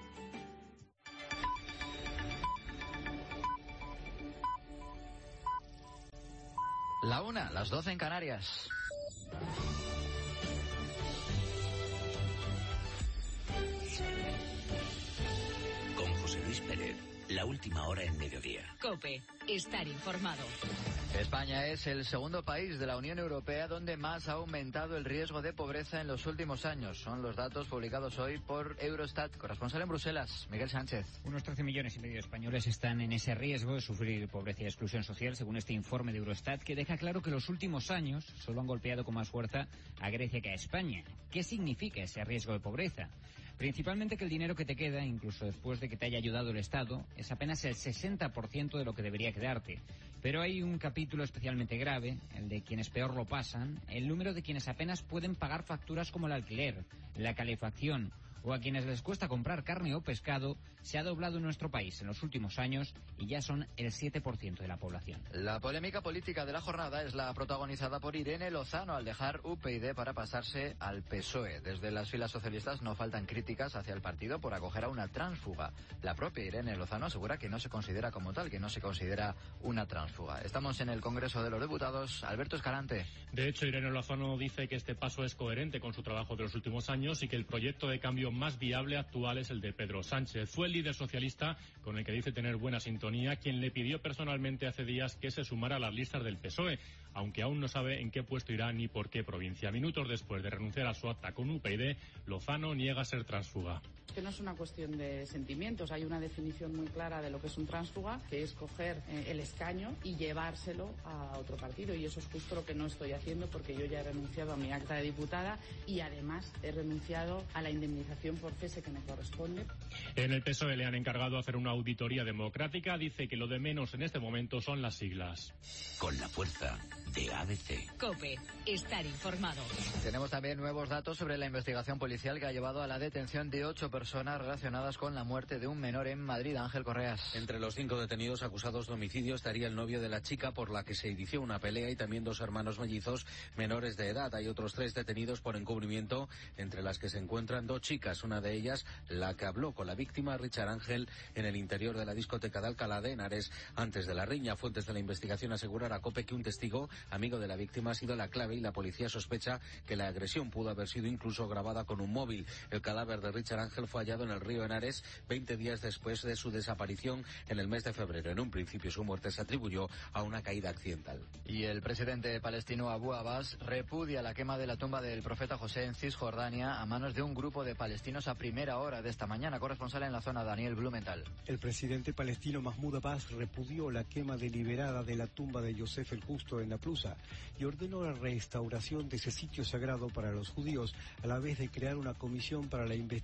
La una, las doce en Canarias. Con José Luis Pérez, la última hora en mediodía. COPE, estar informado. España es el segundo país de la Unión Europea donde más ha aumentado el riesgo de pobreza en los últimos años. Son los datos publicados hoy por Eurostat. Corresponsal en Bruselas, Miguel Sánchez. Unos trece millones y medio de españoles están en ese riesgo de sufrir pobreza y exclusión social, según este informe de Eurostat, que deja claro que los últimos años solo han golpeado con más fuerza a Grecia que a España. ¿Qué significa ese riesgo de pobreza? Principalmente que el dinero que te queda, incluso después de que te haya ayudado el Estado, es apenas el sesenta por ciento de lo que debería quedarte. Pero hay un capítulo especialmente grave, el de quienes peor lo pasan, el número de quienes apenas pueden pagar facturas como el alquiler, la calefacción, o a quienes les cuesta comprar carne o pescado, se ha doblado en nuestro país en los últimos años y ya son el siete por ciento de la población. La polémica política de la jornada es la protagonizada por Irene Lozano al dejar U P YD para pasarse al P S O E. Desde las filas socialistas no faltan críticas hacia el partido por acoger a una tránsfuga. La propia Irene Lozano asegura que no se considera como tal, que no se considera una tránsfuga. Estamos en el Congreso de los Diputados. Alberto Escalante. De hecho, Irene Lozano dice que este paso es coherente con su trabajo de los últimos años y que el proyecto de cambio más viable actual es el de Pedro Sánchez. Fue el líder socialista, con el que dice tener buena sintonía, quien le pidió personalmente hace días que se sumara a las listas del P S O E, aunque aún no sabe en qué puesto irá ni por qué provincia. Minutos después de renunciar a su acta con U P YD, Lozano niega ser tránsfuga. Que no es una cuestión de sentimientos, hay una definición muy clara de lo que es un tránsfuga, que es coger eh, el escaño y llevárselo a otro partido, y eso es justo lo que no estoy haciendo, porque yo ya he renunciado a mi acta de diputada y además he renunciado a la indemnización por cese que me corresponde. En el P S O E le han encargado hacer una auditoría democrática. Dice que lo de menos en este momento son las siglas. Con la fuerza de A B C. COPE, estar informado. Tenemos también nuevos datos sobre la investigación policial que ha llevado a la detención de ocho personas relacionadas con la muerte de un menor en Madrid. Ángel Correas. Entre los cinco detenidos acusados de homicidio estaría el novio de la chica por la que se inició una pelea y también dos hermanos mellizos menores de edad. Hay otros tres detenidos por encubrimiento, entre las que se encuentran dos chicas, una de ellas la que habló con la víctima, Richard Ángel, en el interior de la discoteca de Alcalá de Henares antes de la riña. Fuentes de la investigación aseguran a COPE que un testigo, amigo de la víctima, ha sido la clave y la policía sospecha que la agresión pudo haber sido incluso grabada con un móvil. El cadáver de Richard Ángel fue hallado en el río Henares veinte días después de su desaparición en el mes de febrero. En un principio su muerte se atribuyó a una caída accidental. Y el presidente palestino Abu Abbas repudia la quema de la tumba del profeta José en Cisjordania a manos de un grupo de palestinos a primera hora de esta mañana. Corresponsal en la zona, Daniel Blumenthal. El presidente palestino Mahmoud Abbas repudió la quema deliberada de la tumba de Yosef el Justo en Naplusa y ordenó la restauración de ese sitio sagrado para los judíos, a la vez de crear una comisión para la investigación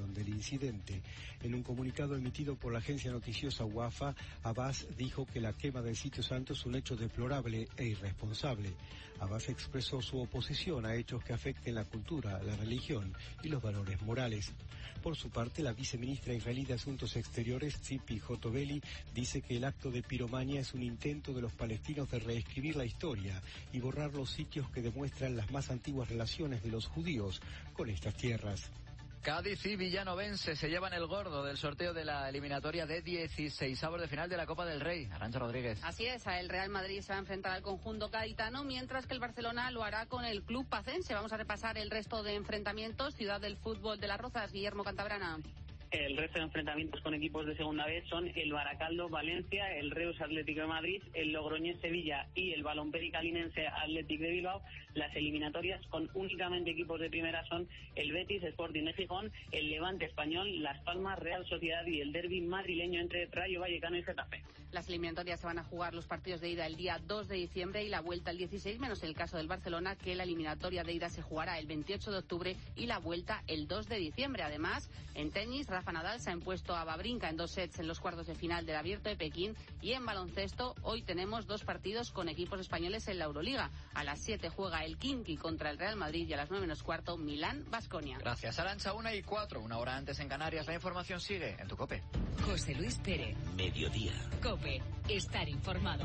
razón del incidente. En un comunicado emitido por la agencia noticiosa Wafa, Abbas dijo que la quema del sitio santo es un hecho deplorable e irresponsable. Abbas expresó su oposición a hechos que afecten la cultura, la religión y los valores morales. Por su parte, la viceministra israelí de Asuntos Exteriores, Tzipi Hotoveli, dice que el acto de piromania es un intento de los palestinos de reescribir la historia y borrar los sitios que demuestran las más antiguas relaciones de los judíos con estas tierras. Cádiz y Villanovense se llevan el gordo del sorteo de la eliminatoria de dieciseisavos de final de la Copa del Rey. Arantxa Rodríguez. Así es, el Real Madrid se va a enfrentar al conjunto gaditano, mientras que el Barcelona lo hará con el club pacense. Vamos a repasar el resto de enfrentamientos. Ciudad del Fútbol de Las Rozas, Guillermo Cantabrana. El resto de enfrentamientos con equipos de segunda vez son el Baracaldo Valencia, el Reus Atlético de Madrid, el Logroñés Sevilla y el Balompédica Linense Athletic de Bilbao. Las eliminatorias con únicamente equipos de primera son el Betis Sporting de Gijón, el Levante Español, Las Palmas Real Sociedad y el derbi madrileño entre Rayo Vallecano y Getafe. Las eliminatorias se van a jugar los partidos de ida el día dos de diciembre y la vuelta el dieciséis, menos el caso del Barcelona, que la eliminatoria de ida se jugará el veintiocho de octubre y la vuelta el dos de diciembre. Además, en tenis, Rafa Nadal se ha impuesto a Wawrinka en dos sets en los cuartos de final del Abierto de Pekín, y en baloncesto hoy tenemos dos partidos con equipos españoles en la Euroliga. A las siete juega el Khimki contra el Real Madrid y a las nueve menos cuarto Milán-Baskonia. Gracias, Arantxa. Una y cuatro, una hora antes en Canarias. La información sigue en tu COPE. José Luis Pérez. Mediodía. COPE. Estar informado.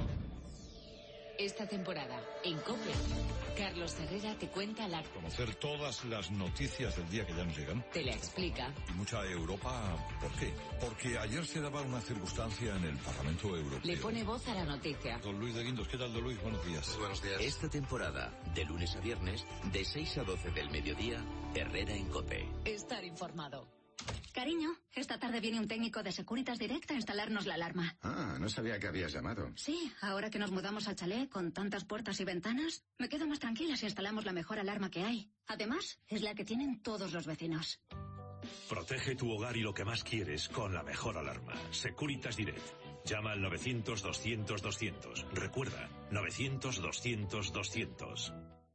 Esta temporada, en COPE, Carlos Herrera te cuenta la... Conocer todas las noticias del día que ya nos llegan. Te la explica. Y mucha Europa, ¿por qué? Porque ayer se daba una circunstancia en el Parlamento Europeo. Le pone voz a la noticia. Don Luis de Guindos, ¿qué tal, don Luis? Buenos días. Muy buenos días. Esta temporada, de lunes a viernes, de seis a doce del mediodía, Herrera en COPE. Estar informado. Cariño, esta tarde viene un técnico de Securitas Direct a instalarnos la alarma. Ah, no sabía que habías llamado. Sí, ahora que nos mudamos al chalet con tantas puertas y ventanas, me quedo más tranquila si instalamos la mejor alarma que hay. Además, es la que tienen todos los vecinos. Protege tu hogar y lo que más quieres con la mejor alarma. Securitas Direct. Llama al novecientos doscientos doscientos. Recuerda, novecientos doscientos doscientos.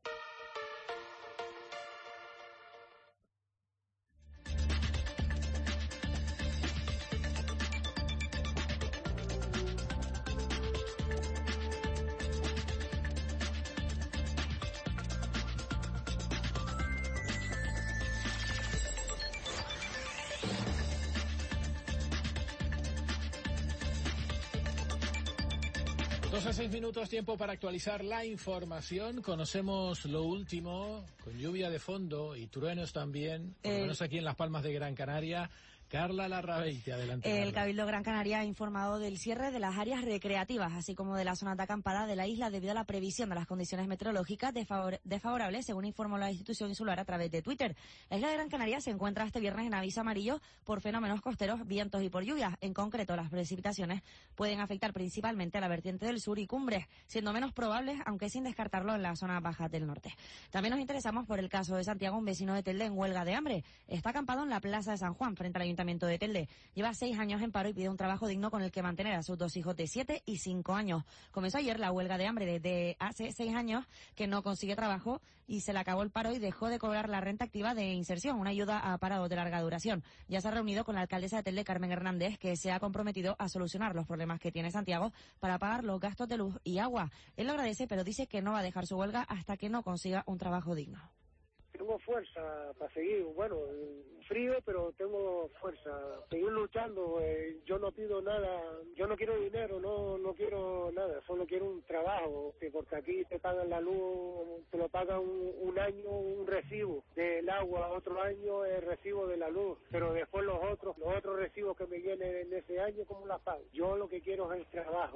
Dos a seis minutos, tiempo para actualizar la información. Conocemos lo último, con lluvia de fondo y truenos también, por lo Eh, menos aquí en Las Palmas de Gran Canaria. Carla Larrabeite, adelante. El Carla. Cabildo Gran Canaria ha informado del cierre de las áreas recreativas, así como de la zona de acampada de la isla debido a la previsión de las condiciones meteorológicas desfavor- desfavorables, según informó la institución insular a través de Twitter. La isla de Gran Canaria se encuentra este viernes en aviso amarillo por fenómenos costeros, vientos y por lluvias. En concreto, las precipitaciones pueden afectar principalmente a la vertiente del sur y cumbres, siendo menos probables, aunque sin descartarlo, en las zonas bajas del norte. También nos interesamos por el caso de Santiago, un vecino de Telde en huelga de hambre. Está acampado en la Plaza de San Juan, frente al Ayuntamiento de Telde. Lleva seis años en paro y pide un trabajo digno con el que mantener a sus dos hijos de siete y cinco años. Comenzó ayer la huelga de hambre desde hace seis años que no consigue trabajo y se le acabó el paro y dejó de cobrar la renta activa de inserción, una ayuda a parados de larga duración. Ya se ha reunido con la alcaldesa de Telde, Carmen Hernández, que se ha comprometido a solucionar los problemas que tiene Santiago para pagar los gastos de luz y agua. Él lo agradece, pero dice que no va a dejar su huelga hasta que no consiga un trabajo digno. Tengo fuerza para seguir, bueno, frío, pero tengo fuerza. Seguir luchando, eh, yo no pido nada, yo no quiero dinero, no no quiero nada, solo quiero un trabajo, que porque aquí te pagan la luz, te lo pagan un, un año un recibo del agua, otro año el recibo de la luz, pero después los otros, los otros recibos que me vienen en ese año, ¿cómo las pago? Yo lo que quiero es el trabajo.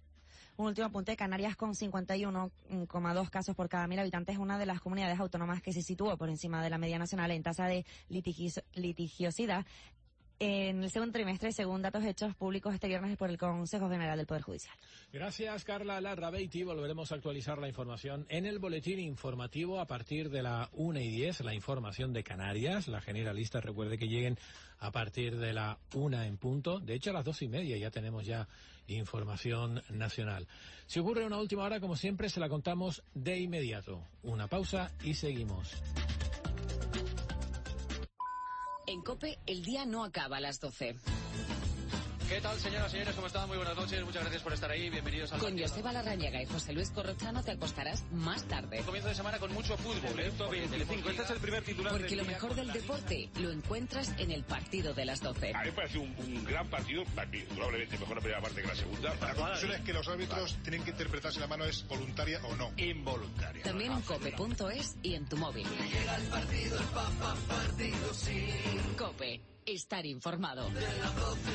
Un último apunte, Canarias con cincuenta y uno coma dos casos por cada mil habitantes es una de las comunidades autónomas que se situó por encima de la media nacional en tasa de litigis- litigiosidad en el segundo trimestre, según datos hechos públicos este viernes por el Consejo General del Poder Judicial. Gracias, Carla Larrabeite. Volveremos a actualizar la información en el boletín informativo a partir de la una y diez, la información de Canarias. La generalista, recuerde que lleguen a partir de la una en punto. De hecho, a las dos y media ya tenemos ya información nacional. Si ocurre una última hora, como siempre, se la contamos de inmediato. Una pausa y seguimos. En COPE, el día no acaba a las doce. ¿Qué tal, señoras y señores? ¿Cómo están? Muy buenas noches. Muchas gracias por estar ahí. Bienvenidos al... Con Joseba Larrañaga y José Luis Corrochano te acostarás más tarde. Comienzo de semana con mucho fútbol, ¿eh? veinticinco. Este es el primer titular. Porque lo mejor del deporte lo encuentras en el partido de las doce. A mí me parece un, un gran partido, probablemente mejor la primera parte que la segunda. La conclusión es que los árbitros tienen que interpretar si la mano es voluntaria o no. Involuntaria. También en cope punto es y en tu móvil. Llega el partido, el papá partido, sí. COPE. Estar informado. De las doce.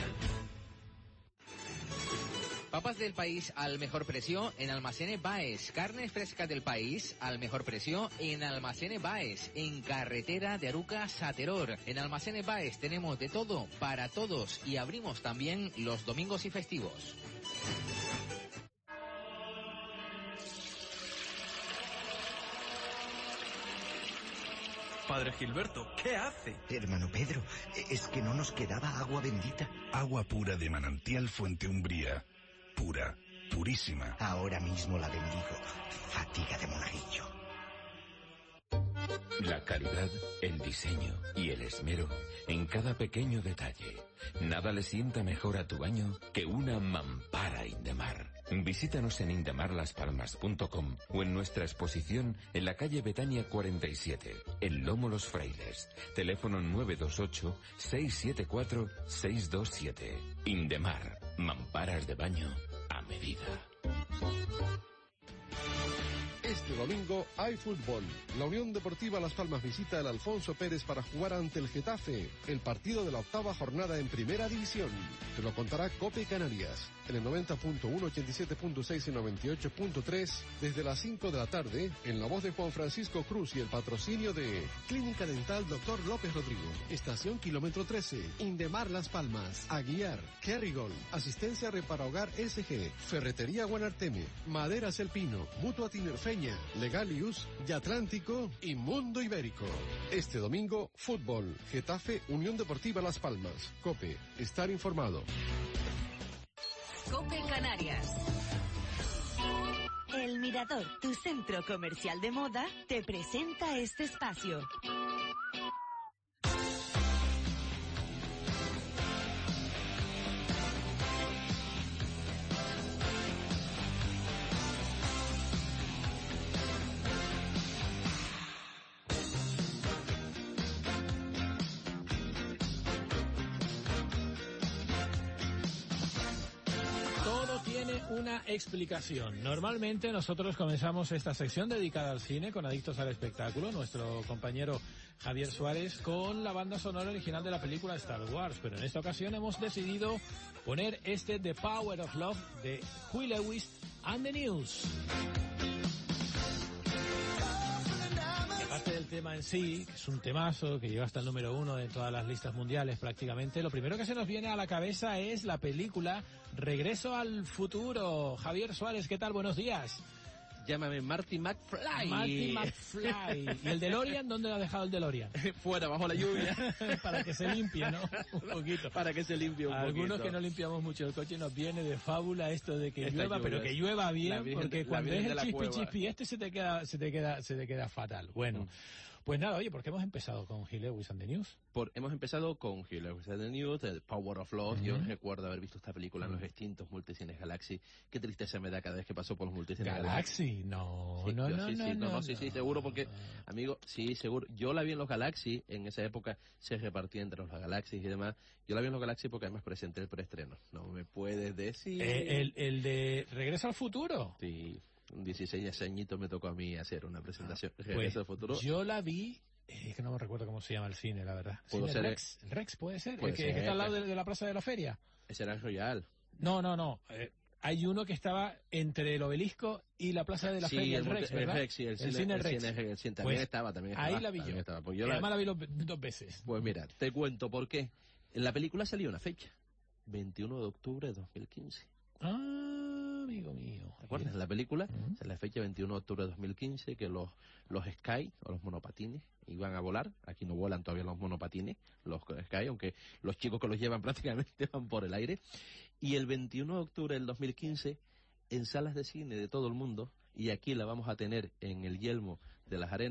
Papas del país al mejor precio en Almacenes Baes. Carne fresca del país al mejor precio en Almacenes Baes. En carretera de Arucas a Teror. En Almacenes Baes tenemos de todo para todos y abrimos también los domingos y festivos. Padre Gilberto, ¿qué hace? Hermano Pedro, es que no nos quedaba agua bendita. Agua pura de manantial Fuente Umbría. Pura, purísima. Ahora mismo la bendigo. Fatiga de monaguillo. La calidad, el diseño y el esmero en cada pequeño detalle. Nada le sienta mejor a tu baño que una mampara Indemar. Visítanos en indemar las palmas punto com o en nuestra exposición en la calle Betania cuarenta y siete, en Lomo Los Frailes. Teléfono nueve dos ocho, seis siete cuatro, seis dos siete. Indemar, mamparas de baño a medida. Este domingo hay fútbol. La Unión Deportiva Las Palmas visita el Alfonso Pérez para jugar ante el Getafe, el partido de la octava jornada en Primera División. Te lo contará COPE Canarias, en el noventa punto uno, ochenta y siete punto seis y noventa y ocho punto tres, desde las cinco de la tarde, en la voz de Juan Francisco Cruz y el patrocinio de Clínica Dental Doctor López Rodrigo, Estación Kilómetro trece, Indemar Las Palmas, Aguiar, Kerrigol, Asistencia Reparahogar S G, Ferretería Guanarteme, Maderas El Pino, Mutua Tinerfeña, Legalius, y Atlántico y Mundo Ibérico. Este domingo, fútbol, Getafe, Unión Deportiva Las Palmas. COPE, estar informado. COPE Canarias. El Mirador, tu centro comercial de moda, te presenta este espacio. Una explicación. Normalmente nosotros comenzamos esta sección dedicada al cine con Adictos al Espectáculo, nuestro compañero Javier Suárez, con la banda sonora original de la película Star Wars, pero en esta ocasión hemos decidido poner este The Power of Love de Huey Lewis and the News. Aparte del tema en sí, que es un temazo que llega hasta el número uno de todas las listas mundiales prácticamente, lo primero que se nos viene a la cabeza es la película Regreso al Futuro. Javier Suárez, ¿qué tal? Buenos días. Llámame Marty McFly. Marty McFly. ¿Y el DeLorean? ¿Dónde lo ha dejado el DeLorean? Fuera, bajo la lluvia. Para que se limpie, ¿no? Un poquito. Para que se limpie un Algunos poquito. Algunos que no limpiamos mucho el coche nos viene de fábula esto de que Esta llueva, lluvia pero que llueva bien, virgen, porque cuando es el chispi cueva. chispi este se te queda, se te queda, se te queda fatal. Bueno. Mm. Pues nada, oye, ¿por qué hemos empezado con Huey Lewis and the News? Por, hemos empezado con Huey Lewis and the News, The Power of Love. Uh-huh. Yo recuerdo haber visto esta película uh-huh. en los extintos Multicines Galaxy. Qué tristeza me da cada vez que paso por los Multicines Galaxy. Galaxy. No, sí, no, yo, no, sí, no, sí, no, no, no, sí, sí, seguro, porque, amigo, sí, seguro. Yo la vi en los Galaxy, en esa época se repartía entre los Galaxies y demás. Yo la vi en los Galaxy porque además presenté el preestreno. No me puedes decir... Eh, el, el de Regreso al Futuro. Sí, un dieciséis añitos me tocó a mí hacer una presentación. Ah, Regreso pues, al Futuro. Yo la vi... Es que no me recuerdo cómo se llama el cine, la verdad. ¿Puedo ¿Cine ser Rex? ¿El Rex puede ser? Puede ¿El que, ser, que está al lado de, de la Plaza de la Feria? Ese era el Royal. No, no, no. Eh, hay uno que estaba entre el Obelisco y la Plaza de la sí, Feria, el, el Rex, el ¿verdad? Rex, sí, el, el cine, cine el Rex. Cine, el cine, también pues, estaba, también estaba. Ahí la vi yo. Estaba. Pues yo y la... además la vi lo, dos veces. Pues mira, te cuento por qué. En la película salió una fecha. veintiuno de octubre de dos mil quince. Ah, amigo mío. ¿Te acuerdas? En la película, uh-huh. en la fecha veintiuno de octubre de dos mil quince, que los, los Sky, o los monopatines, iban a volar. Aquí no vuelan todavía los monopatines, los Sky, aunque los chicos que los llevan prácticamente van por el aire. Y el veintiuno de octubre del dos mil quince, en salas de cine de todo el mundo, y aquí la vamos a tener en el Yelmo de las Arenas,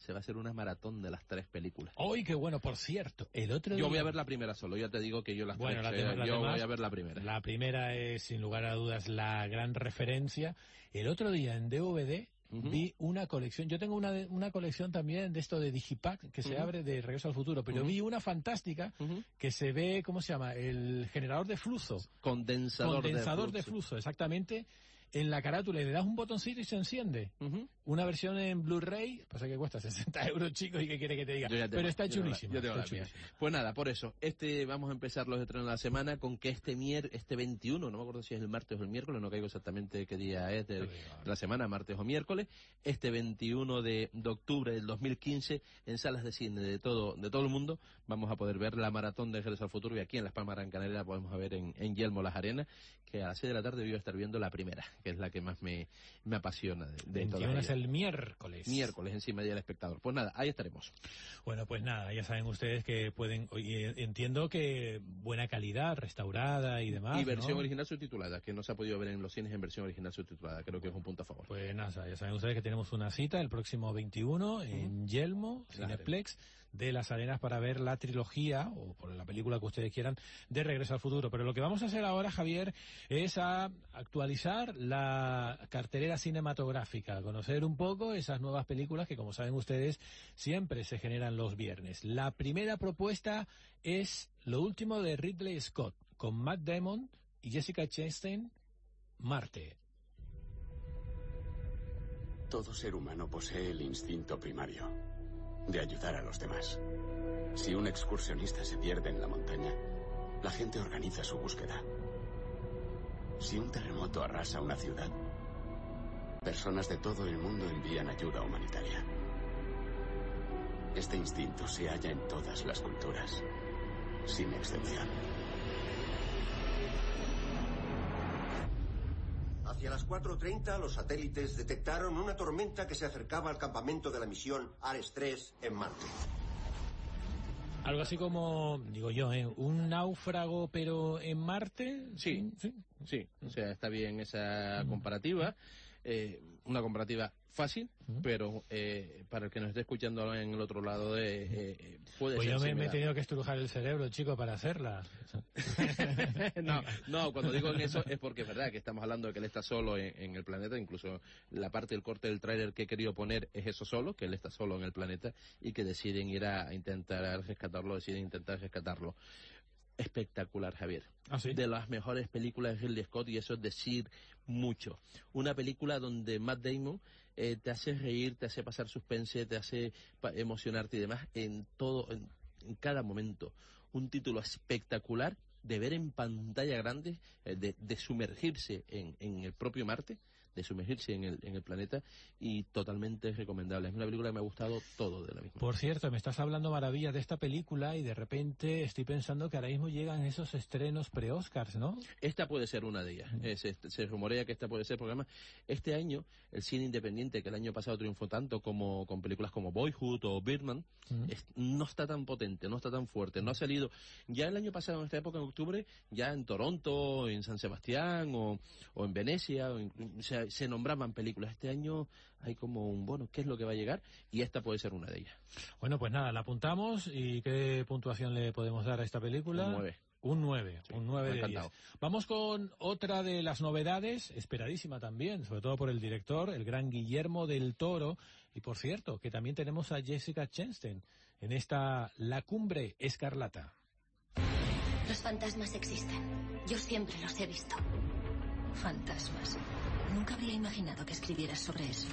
se va a hacer una maratón de las tres películas. ¡Uy, qué bueno! Por cierto, el otro Yo día... voy a ver la primera solo, ya te digo que yo las bueno, tres, la tema, eh, la yo demás, voy a ver la primera. La primera es, sin lugar a dudas, la gran referencia. El otro día en D V D uh-huh. vi una colección, yo tengo una de, una colección también de esto de Digipack, que se uh-huh. abre de Regreso al Futuro, pero uh-huh. vi una fantástica uh-huh. que se ve, ¿cómo se llama? El generador de flujo. Condensador, Condensador de, de flujo. de flujo, exactamente. En la carátula y le das un botoncito y se enciende. Uh-huh. Una versión en Blu-ray, pasa que cuesta sesenta euros, chicos, y qué quiere que te diga. Pero tengo, está chulísimo. Yo tengo está chulísimo. Pues nada, por eso, este vamos a empezar los estrenos de la semana con que este mier, este veintiuno, no me acuerdo si es el martes o el miércoles, no caigo exactamente qué día es de, de la semana, martes o miércoles, este veintiuno de, de octubre del dos mil quince, en salas de cine de todo de todo el mundo, vamos a poder ver la maratón de Regreso al Futuro, y aquí en Las Palmas Gran Canaria la podemos ver en, en Yelmo Las Arenas, que a las seis de la tarde voy a estar viendo la primera, que es la que más me, me apasiona de, de todas ellas. Es el miércoles. Miércoles, encima del espectador. Pues nada, ahí estaremos. Bueno, pues nada, ya saben ustedes que pueden, oye, entiendo que buena calidad, restaurada y demás, y versión ¿no? original subtitulada, que no se ha podido ver en los cines en versión original subtitulada, creo que es un punto a favor. Pues nada, ya saben ustedes que tenemos una cita el próximo veintiuno en uh-huh. Yelmo, Cineplex, de Las Arenas, para ver la trilogía, o por la película que ustedes quieran, de Regreso al Futuro. Pero lo que vamos a hacer ahora, Javier, es a actualizar la cartelera cinematográfica, conocer un poco esas nuevas películas que, como saben ustedes, siempre se generan los viernes. La primera propuesta es lo último de Ridley Scott, con Matt Damon y Jessica Chastain, Marte. Todo ser humano posee el instinto primario de ayudar a los demás. Si un excursionista se pierde en la montaña, la gente organiza su búsqueda. Si un terremoto arrasa una ciudad, personas de todo el mundo envían ayuda humanitaria. Este instinto se halla en todas las culturas, sin excepción. Hacia las cuatro treinta, los satélites detectaron una tormenta que se acercaba al campamento de la misión Ares tres en Marte. Algo así como, digo yo, ¿eh? Un náufrago, pero en Marte. Sí, sí, sí. O sea, está bien esa comparativa. Eh, una comparativa fácil, uh-huh. pero eh, para el que nos esté escuchando en el otro lado de, eh, puede pues ser yo me, similar. me he tenido que estrujar el cerebro, chico, para hacerla. no, no, cuando digo en eso es porque es verdad que estamos hablando de que él está solo en, en el planeta, incluso la parte del corte del tráiler que he querido poner es eso solo, que él está solo en el planeta y que deciden ir a intentar rescatarlo, deciden intentar rescatarlo. Espectacular, Javier. ¿Ah, sí? De las mejores películas de Ridley Scott, y eso es decir mucho. Una película donde Matt Damon eh, te hace reír, te hace pasar suspense, te hace emocionarte y demás en todo, en, en cada momento. Un título espectacular de ver en pantalla grande, eh, de, de sumergirse en, en el propio Marte, de sumergirse en el, en el planeta, y totalmente recomendable. Es una película que me ha gustado todo de la misma. Por cierto, me estás hablando maravillas de esta película y de repente estoy pensando que ahora mismo llegan esos estrenos pre-Oscars, ¿no? Esta puede ser una de ellas. Uh-huh. eh, se, se rumorea que esta puede ser, porque además este año el cine independiente, que el año pasado triunfó tanto como con películas como Boyhood o Birdman, uh-huh. es, no está tan potente, no está tan fuerte, no ha salido. Ya el año pasado, en esta época, en octubre, ya en Toronto, en San Sebastián o, o en Venecia, o en, o sea, se nombraban películas. Este año hay como un, bueno, ¿qué es lo que va a llegar? Y esta puede ser una de ellas. Bueno, pues nada, la apuntamos. ¿Y qué puntuación le podemos dar a esta película? Un nueve. Un nueve, sí, un nueve de diez. Encantado. Vamos con otra de las novedades, esperadísima también, sobre todo por el director, el gran Guillermo del Toro. Y por cierto, que también tenemos a Jessica Chastain en esta La Cumbre Escarlata. Los fantasmas existen. Yo siempre los he visto. Fantasmas. Nunca habría imaginado que escribieras sobre eso.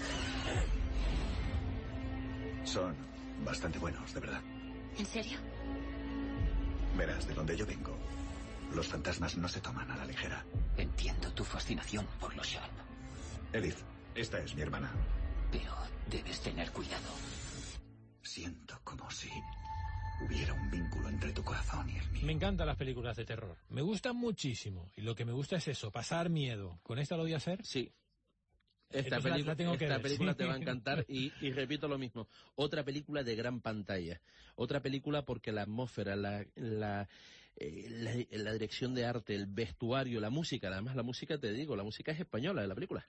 Son bastante buenos, de verdad. ¿En serio? Verás, de donde yo vengo, los fantasmas no se toman a la ligera. Entiendo tu fascinación por los Sharp. Edith, esta es mi hermana. Pero debes tener cuidado. Siento como si hubiera un vínculo entre tu corazón y el mío. Me encantan las películas de terror. Me gustan muchísimo. Y lo que me gusta es eso, pasar miedo. ¿Con esta lo voy a hacer? Sí. Esta, Entonces, película, la, la tengo que esta ver, película sí. te va a encantar y, y repito lo mismo. Otra película de gran pantalla. Otra película porque la atmósfera, la, la, eh, la, la dirección de arte, el vestuario, la música, además la música, te digo, la música es española de la película.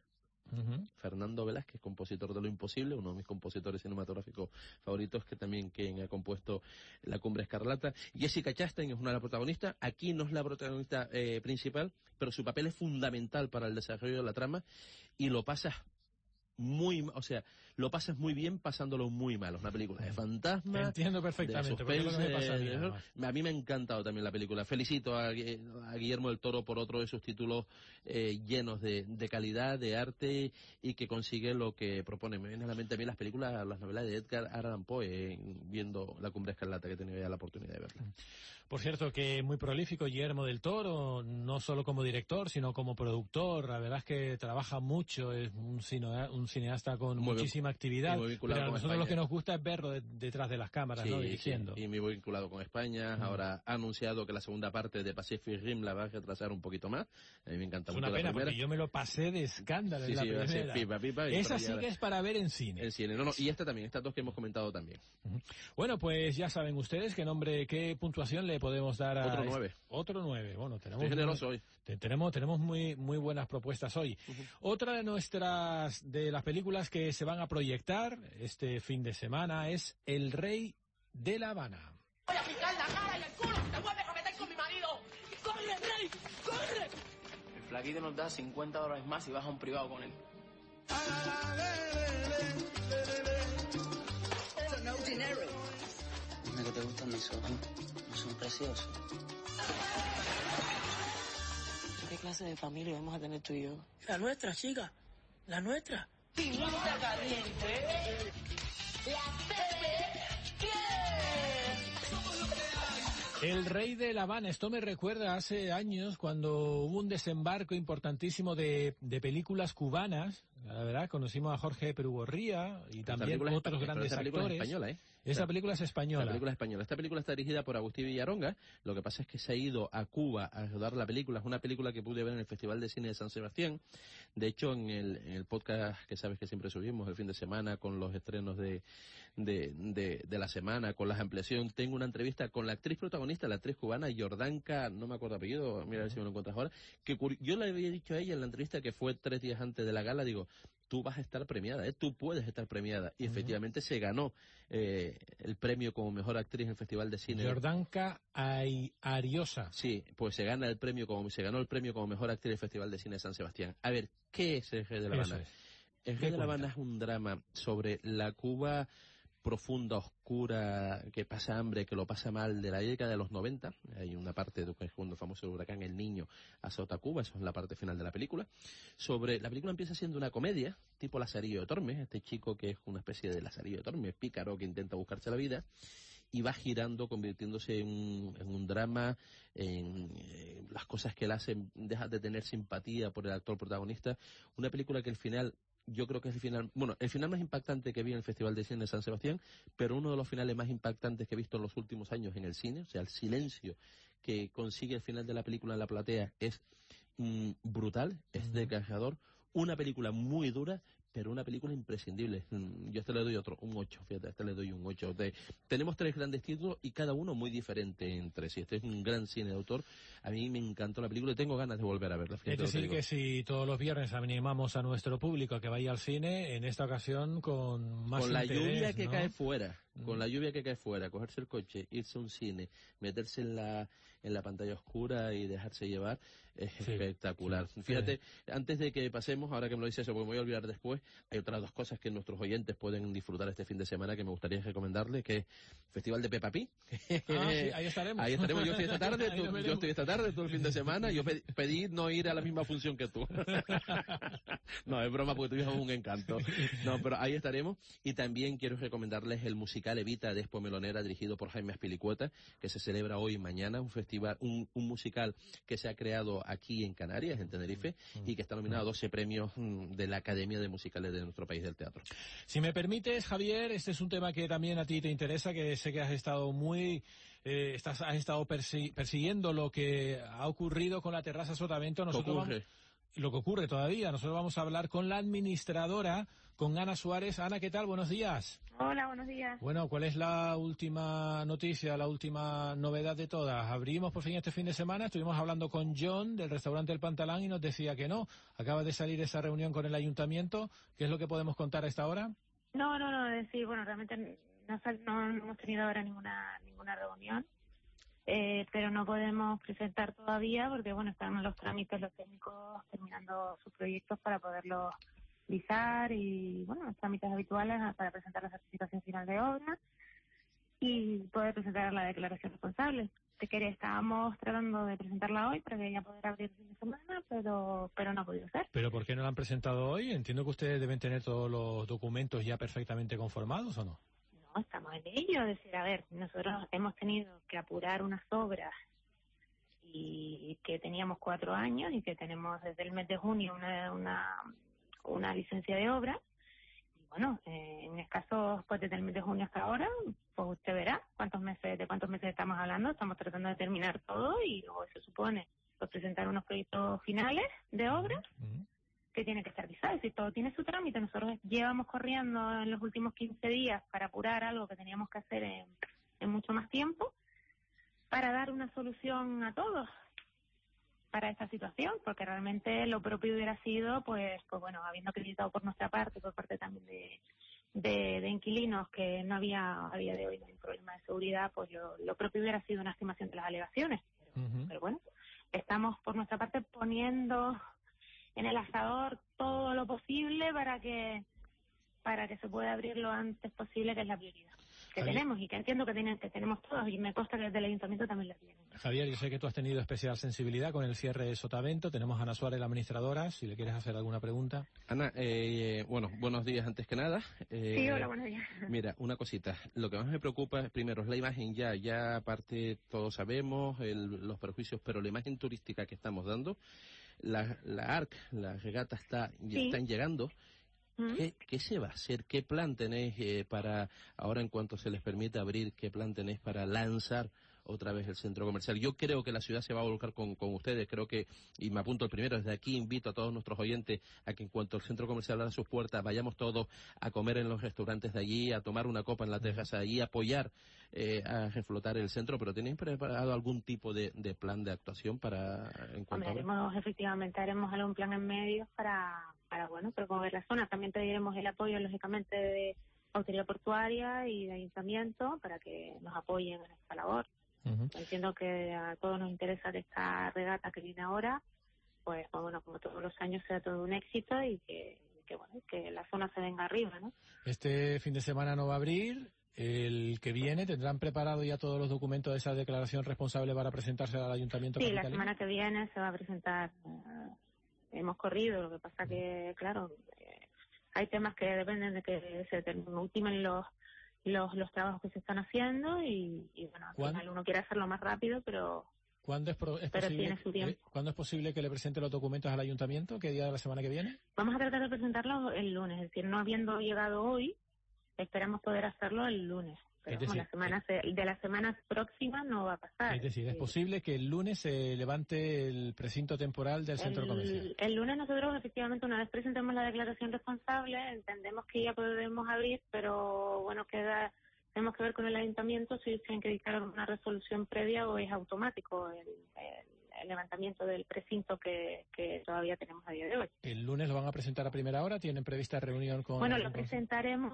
Uh-huh. Fernando Velázquez, compositor de Lo Imposible, uno de mis compositores cinematográficos favoritos, que también quien ha compuesto La Cumbre Escarlata. Jessica Chastain es una de las protagonistas. Aquí no es la protagonista eh, principal, pero su papel es fundamental para el desarrollo de la trama y lo pasas muy, o sea, lo pasas muy bien pasándolo muy mal. Es una película de fantasma. Entiendo perfectamente. De suspense, porque es lo que me pasa a mí, además. a mí me ha encantado también la película. Felicito a, a Guillermo del Toro por otro de sus títulos eh, llenos de, de calidad, de arte y que consigue lo que propone. Me viene a la mente a mí las películas, las novelas de Edgar Allan Poe, eh, viendo La Cumbre Escarlata, que he tenido ya la oportunidad de verla. Por cierto, que muy prolífico Guillermo del Toro, no solo como director, sino como productor. La verdad es que trabaja mucho, es un, cine, un cineasta con muy muchísima bien, actividad. Pero a nosotros España. Lo que nos gusta es verlo de, detrás de las cámaras, sí, ¿no? Dirigiendo. Sí, y muy vinculado con España. Mm. Ahora ha anunciado que la segunda parte de Pacific Rim la va a retrasar un poquito más. A mí me encanta es mucho una pena, la primera. Porque yo me lo pasé de escándalo sí, en la sí, primera. Pipa, pipa, Esa sí que es para ver en cine. En cine, no, no, y esta también, estas dos que hemos comentado también. Uh-huh. Bueno, pues ya saben ustedes qué nombre, qué puntuación le podemos dar a... Otro nueve. Otro nueve. Bueno, tenemos... Estoy generoso hoy. Tenemos, tenemos muy, muy buenas propuestas hoy. Uh-huh. Otra de nuestras, de las películas que se van a proyectar este fin de semana es El Rey de La Habana. Voy a picar la cara y el culo si te vuelves a meter con mi marido. ¡Corre, Rey! ¡Corre! El flaquito nos da cincuenta dólares más y vas a un privado con él. No dinero. Dime que te gustan mis ojos. No son preciosos. ¿Qué clase de familia vamos a tener tú y yo? La nuestra, chica. La nuestra. Pimienta caliente. La Pepe. El Rey de La Habana. Esto me recuerda hace años cuando hubo un desembarco importantísimo de, de películas cubanas. La verdad, conocimos a Jorge Perugorría y también otros grandes esta película actores. Es española, ¿eh? Esta película es española. La película es española. Esta película está dirigida por Agustín Villaronga. Lo que pasa es que se ha ido a Cuba a rodar la película. Es una película que pude ver en el Festival de Cine de San Sebastián. De hecho, en el, en el podcast que sabes que siempre subimos el fin de semana con los estrenos de, de, de, de la semana, con las ampliaciones, tengo una entrevista con la actriz protagonista, la actriz cubana Jordanka, no me acuerdo el apellido, mira a ver si me lo encuentras ahora, que yo le había dicho a ella en la entrevista que fue tres días antes de la gala, digo, tú vas a estar premiada, ¿eh? Tú puedes estar premiada. Y uh-huh. efectivamente se ganó eh, el premio como mejor actriz en el Festival de Cine. Jordanka Ariosa. Sí, pues se gana el premio como se ganó el premio como mejor actriz del Festival de Cine de San Sebastián. A ver, ¿qué es El Rey de La Habana? Es. El Rey de La Habana es un drama sobre la Cuba profunda, oscura, que pasa hambre, que lo pasa mal, de la década de los noventa. Hay una parte de cuando el famoso huracán El Niño azota Cuba, eso es la parte final de la película. Sobre la película empieza siendo una comedia, tipo Lazarillo de Tormes, este chico que es una especie de Lazarillo de Tormes, pícaro que intenta buscarse la vida, y va girando, convirtiéndose en un, en un drama, en eh, las cosas que él hace, deja de tener simpatía por el actor protagonista. Una película que al final... Yo creo que es el final, bueno, el final más impactante que vi en el Festival de Cine de San Sebastián, pero uno de los finales más impactantes que he visto en los últimos años en el cine, o sea, el silencio que consigue el final de la película en la platea es mm, brutal, es desgarrador, una película muy dura, pero una película imprescindible. Yo a este le doy otro, un ocho, fíjate, a este le doy un ocho. De, tenemos tres grandes títulos y cada uno muy diferente entre sí. Este es un gran cine de autor. A mí me encantó la película y tengo ganas de volver a verla. Es decir, que si todos los viernes animamos a nuestro público a que vaya al cine, en esta ocasión con más Con la interés, lluvia que ¿no? cae fuera, con la lluvia que cae fuera, cogerse el coche, irse a un cine, meterse en la en la pantalla oscura y dejarse llevar, es sí, espectacular. Sí, Fíjate, sí. antes de que pasemos, ahora que me lo dices eso, porque me voy a olvidar después, hay otras dos cosas que nuestros oyentes pueden disfrutar este fin de semana que me gustaría recomendarles, que es Festival de Peppa Pig. Ah, sí, ahí estaremos. Ahí estaremos, yo estoy esta tarde, tú, yo estoy esta tarde, todo el fin de semana, yo pedí, pedí no ir a la misma función que tú. No, es broma, porque tú eres un encanto. No, pero ahí estaremos, y también quiero recomendarles el musical Evita de Expo Melonera, dirigido por Jaime Azpilicueta, que se celebra hoy y mañana, un festival, un, un musical que se ha creado aquí en Canarias, en Tenerife, y que está nominado a doce premios de la Academia de Musicales de nuestro país del teatro. Si me permites, Javier, este es un tema que también a ti te interesa, que sé que has estado muy... Eh, estás, has estado persi- persiguiendo lo que ha ocurrido con la terraza Sotavento. Nosotros ocurre? Vamos, lo que ocurre todavía. Nosotros vamos a hablar con la administradora con Ana Suárez. Ana, ¿qué tal? Buenos días. Hola, buenos días. Bueno, ¿cuál es la última noticia, la última novedad de todas? Abrimos por fin este fin de semana, estuvimos hablando con John del restaurante El Pantalán y nos decía que no. Acaba de salir esa reunión con el ayuntamiento. ¿Qué es lo que podemos contar a esta hora? No, no, no, decir, bueno, realmente no, no, no hemos tenido ahora ninguna ninguna reunión, eh, pero no podemos presentar todavía porque, bueno, están los trámites, los técnicos terminando sus proyectos para poderlos visar y, bueno, los trámites habituales para presentar la certificación final de obra y poder presentar la declaración responsable. Te quería, estábamos tratando de presentarla hoy para que ya poder abrir el fin de semana, pero pero no ha podido ser. ¿Pero por qué no la han presentado hoy? Entiendo que ustedes deben tener todos los documentos ya perfectamente conformados, ¿o no? No, estamos en ello. Es decir, a ver, nosotros hemos tenido que apurar unas obras y que teníamos cuatro años y que tenemos desde el mes de junio una una, una licencia de obra. Bueno, eh, en escasos, pues desde el mes de junio hasta ahora, pues usted verá cuántos meses, de cuántos meses estamos hablando. Estamos tratando de terminar todo y luego eso supone pues presentar unos proyectos finales de obra uh-huh. que tienen que estar visados. Y todo tiene su trámite. Nosotros llevamos corriendo en los últimos quince días para apurar algo que teníamos que hacer en, en mucho más tiempo para dar una solución a todos para esta situación, porque realmente lo propio hubiera sido, pues, pues bueno, habiendo acreditado por nuestra parte, por parte también de, de, de inquilinos, que no había, a día de hoy, no hay problema de seguridad, pues lo, lo propio hubiera sido una estimación de las alegaciones. Pero, uh-huh. pero bueno, estamos por nuestra parte poniendo en el asador todo lo posible para que para que se pueda abrir lo antes posible, que es la prioridad que Javier. tenemos y que entiendo que, tienen, que tenemos todos, y me consta que desde el ayuntamiento también la tienen. Javier, yo sé que tú has tenido especial sensibilidad con el cierre de Sotavento. Tenemos a Ana Suárez, la administradora, si le quieres hacer alguna pregunta. Ana, eh, bueno, buenos días antes que nada. Eh, sí, hola, buenos días. Mira, una cosita. Lo que más me preocupa, primero, es la imagen ya. Ya aparte todos sabemos el, los perjuicios, pero la imagen turística que estamos dando, la, la A R C, la regata está, ya sí. están llegando. ¿Qué, ¿Qué se va a hacer? ¿Qué plan tenéis eh, para, ahora en cuanto se les permite abrir, qué plan tenéis para lanzar otra vez el centro comercial? Yo creo que la ciudad se va a volcar con, con ustedes, creo que, y me apunto el primero, desde aquí invito a todos nuestros oyentes a que en cuanto el centro comercial abra sus puertas, vayamos todos a comer en los restaurantes de allí, a tomar una copa en la terraza allí, a apoyar, eh, a reflotar el centro, pero ¿tenéis preparado algún tipo de, de plan de actuación para, en cuanto Hombre, haremos, efectivamente, haremos algún plan en medios para, para, bueno, promover la zona. También pediremos el apoyo, lógicamente, de autoridad portuaria y de ayuntamiento para que nos apoyen en esta labor. Uh-huh. Entiendo que a todos nos interesa que esta regata que viene ahora, pues, pues bueno, como todos los años, sea todo un éxito y que, que bueno, que la zona se venga arriba, ¿no? Este fin de semana no va a abrir. El que viene, ¿tendrán preparado ya todos los documentos de esa declaración responsable para presentarse al ayuntamiento? Sí, capitalino? La semana que viene se va a presentar. Uh, hemos corrido, lo que pasa que, claro, eh, hay temas que dependen de que se ultimen los Los, los trabajos que se están haciendo y, y bueno, al final uno quiere hacerlo más rápido, pero, ¿Cuándo es, pro, es pero posible, tiene su tiempo. ¿Cuándo es posible que le presente los documentos al ayuntamiento? ¿Qué día de la semana que viene? Vamos a tratar de presentarlos el lunes, es decir, no habiendo llegado hoy, esperamos poder hacerlo el lunes. Pero es decir, la semana se, de las semanas próximas no va a pasar. Es decir, es sí. posible que el lunes se levante el precinto temporal del el, centro comercial. El lunes nosotros, efectivamente, una vez presentemos la declaración responsable, entendemos que ya podemos abrir, pero bueno, queda... Tenemos que ver con el ayuntamiento si tienen que dictar una resolución previa o es automático el, el, el levantamiento del precinto que, que todavía tenemos a día de hoy. ¿El lunes lo van a presentar a primera hora? ¿Tienen prevista reunión con...? Bueno, lo presentaremos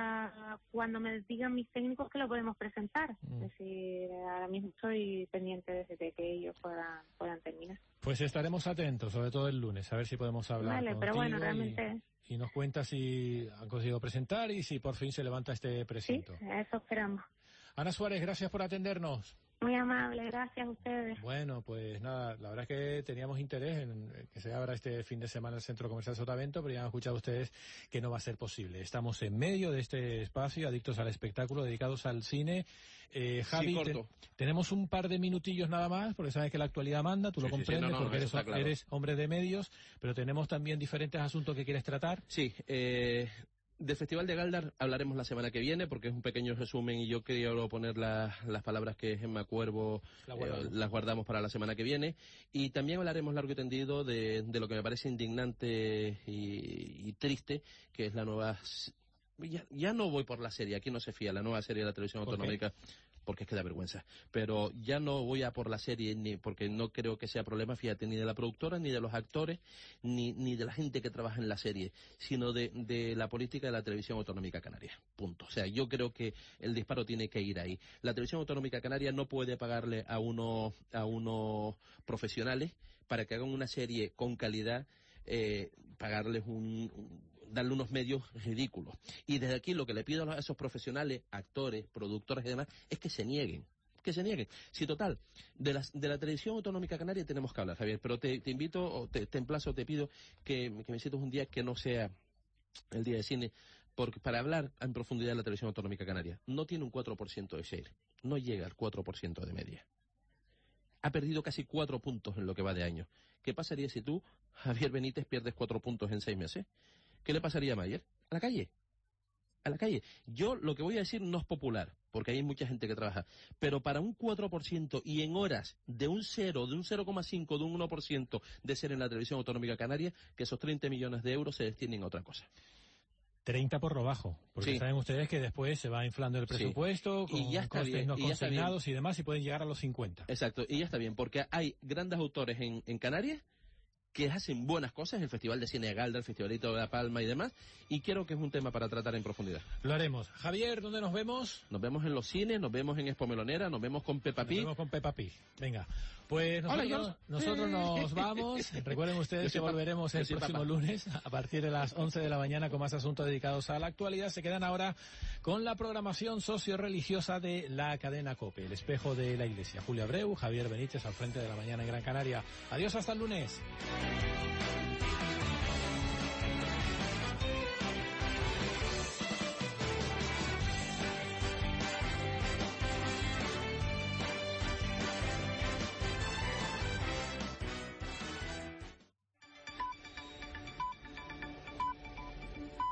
a cuando me digan mis técnicos que lo podemos presentar. Mm. Es decir, ahora mismo estoy pendiente de que ellos puedan, puedan terminar. Pues estaremos atentos, sobre todo el lunes, a ver si podemos hablar Vale, pero bueno, realmente... Y... Y nos cuenta si han conseguido presentar y si por fin se levanta este precinto. Sí, eso esperamos. Ana Suárez, gracias por atendernos. Muy amable, gracias a ustedes. Bueno, pues nada, la verdad es que teníamos interés en que se abra este fin de semana el Centro Comercial Sotavento, pero ya han escuchado ustedes que no va a ser posible. Estamos en medio de este espacio, adictos al espectáculo, dedicados al cine. Eh, Javi, sí, te, tenemos un par de minutillos nada más, porque sabes que la actualidad manda, tú sí, lo comprendes, sí, sí, no, no, porque eres, claro. eres hombre de medios, pero tenemos también diferentes asuntos que quieres tratar. Sí, eh... Del Festival de Galdar hablaremos la semana que viene, porque es un pequeño resumen y yo quería poner la, las palabras que Gemma Cuervo la eh, las guardamos para la semana que viene. Y también hablaremos largo y tendido de, de lo que me parece indignante y, y triste, que es la nueva... Ya, ya no voy por la serie, aquí no se fía, la nueva serie de la televisión autonómica, porque es que da vergüenza. Pero ya no voy a por la serie, ni porque no creo que sea problema, fíjate, ni de la productora, ni de los actores, ni, ni de la gente que trabaja en la serie, sino de, de la política de la televisión autonómica canaria. Punto. O sea, yo creo que el disparo tiene que ir ahí. La televisión autonómica canaria no puede pagarle a unos, a unos profesionales para que hagan una serie con calidad, eh, pagarles un... un darle unos medios ridículos. Y desde aquí lo que le pido a esos profesionales, actores, productores y demás, es que se nieguen. Que se nieguen. Si total, de la, de la televisión autonómica canaria tenemos que hablar, Javier, pero te, te invito, o te, te emplazo, te pido que, que me sientes un día que no sea el día de cine, porque para hablar en profundidad de la televisión autonómica canaria, no tiene un cuatro por ciento de share, no llega al cuatro por ciento de media. Ha perdido casi cuatro puntos en lo que va de año. ¿Qué pasaría si tú, Javier Benítez, pierdes cuatro puntos en seis meses? ¿Qué le pasaría a Mayer? A la calle. A la calle. Yo lo que voy a decir no es popular, porque hay mucha gente que trabaja, pero para un cuatro por ciento y en horas de un cero, de un cero coma cinco, de un uno por ciento de ser en la televisión autonómica canaria, que esos treinta millones de euros se destinen a otra cosa. treinta por lo bajo, porque sí. Saben ustedes que después se va inflando el presupuesto, sí. con y ya está costes bien, no y ya está consignados bien. y demás, y pueden llegar a los cincuenta. Exacto, y ya está bien, porque hay grandes autores en, en Canarias que hacen buenas cosas, el Festival de Cine de Galdar, el Festivalito de La Palma y demás, y creo que es un tema para tratar en profundidad. Lo haremos. Javier, ¿dónde nos vemos? Nos vemos en los cines, nos vemos en Expo Melonera, nos vemos con Peppa Pig. Nos vemos con Peppa Pig. Venga, pues nosotros, Hola, nosotros nos vamos. Recuerden ustedes que volveremos el próximo papá. lunes a partir de las once de la mañana con más asuntos dedicados a la actualidad. Se quedan ahora con la programación socio-religiosa de la cadena COPE, el espejo de la Iglesia. Julio Abreu, Javier Benítez al frente de La Mañana en Gran Canaria. Adiós, hasta el lunes.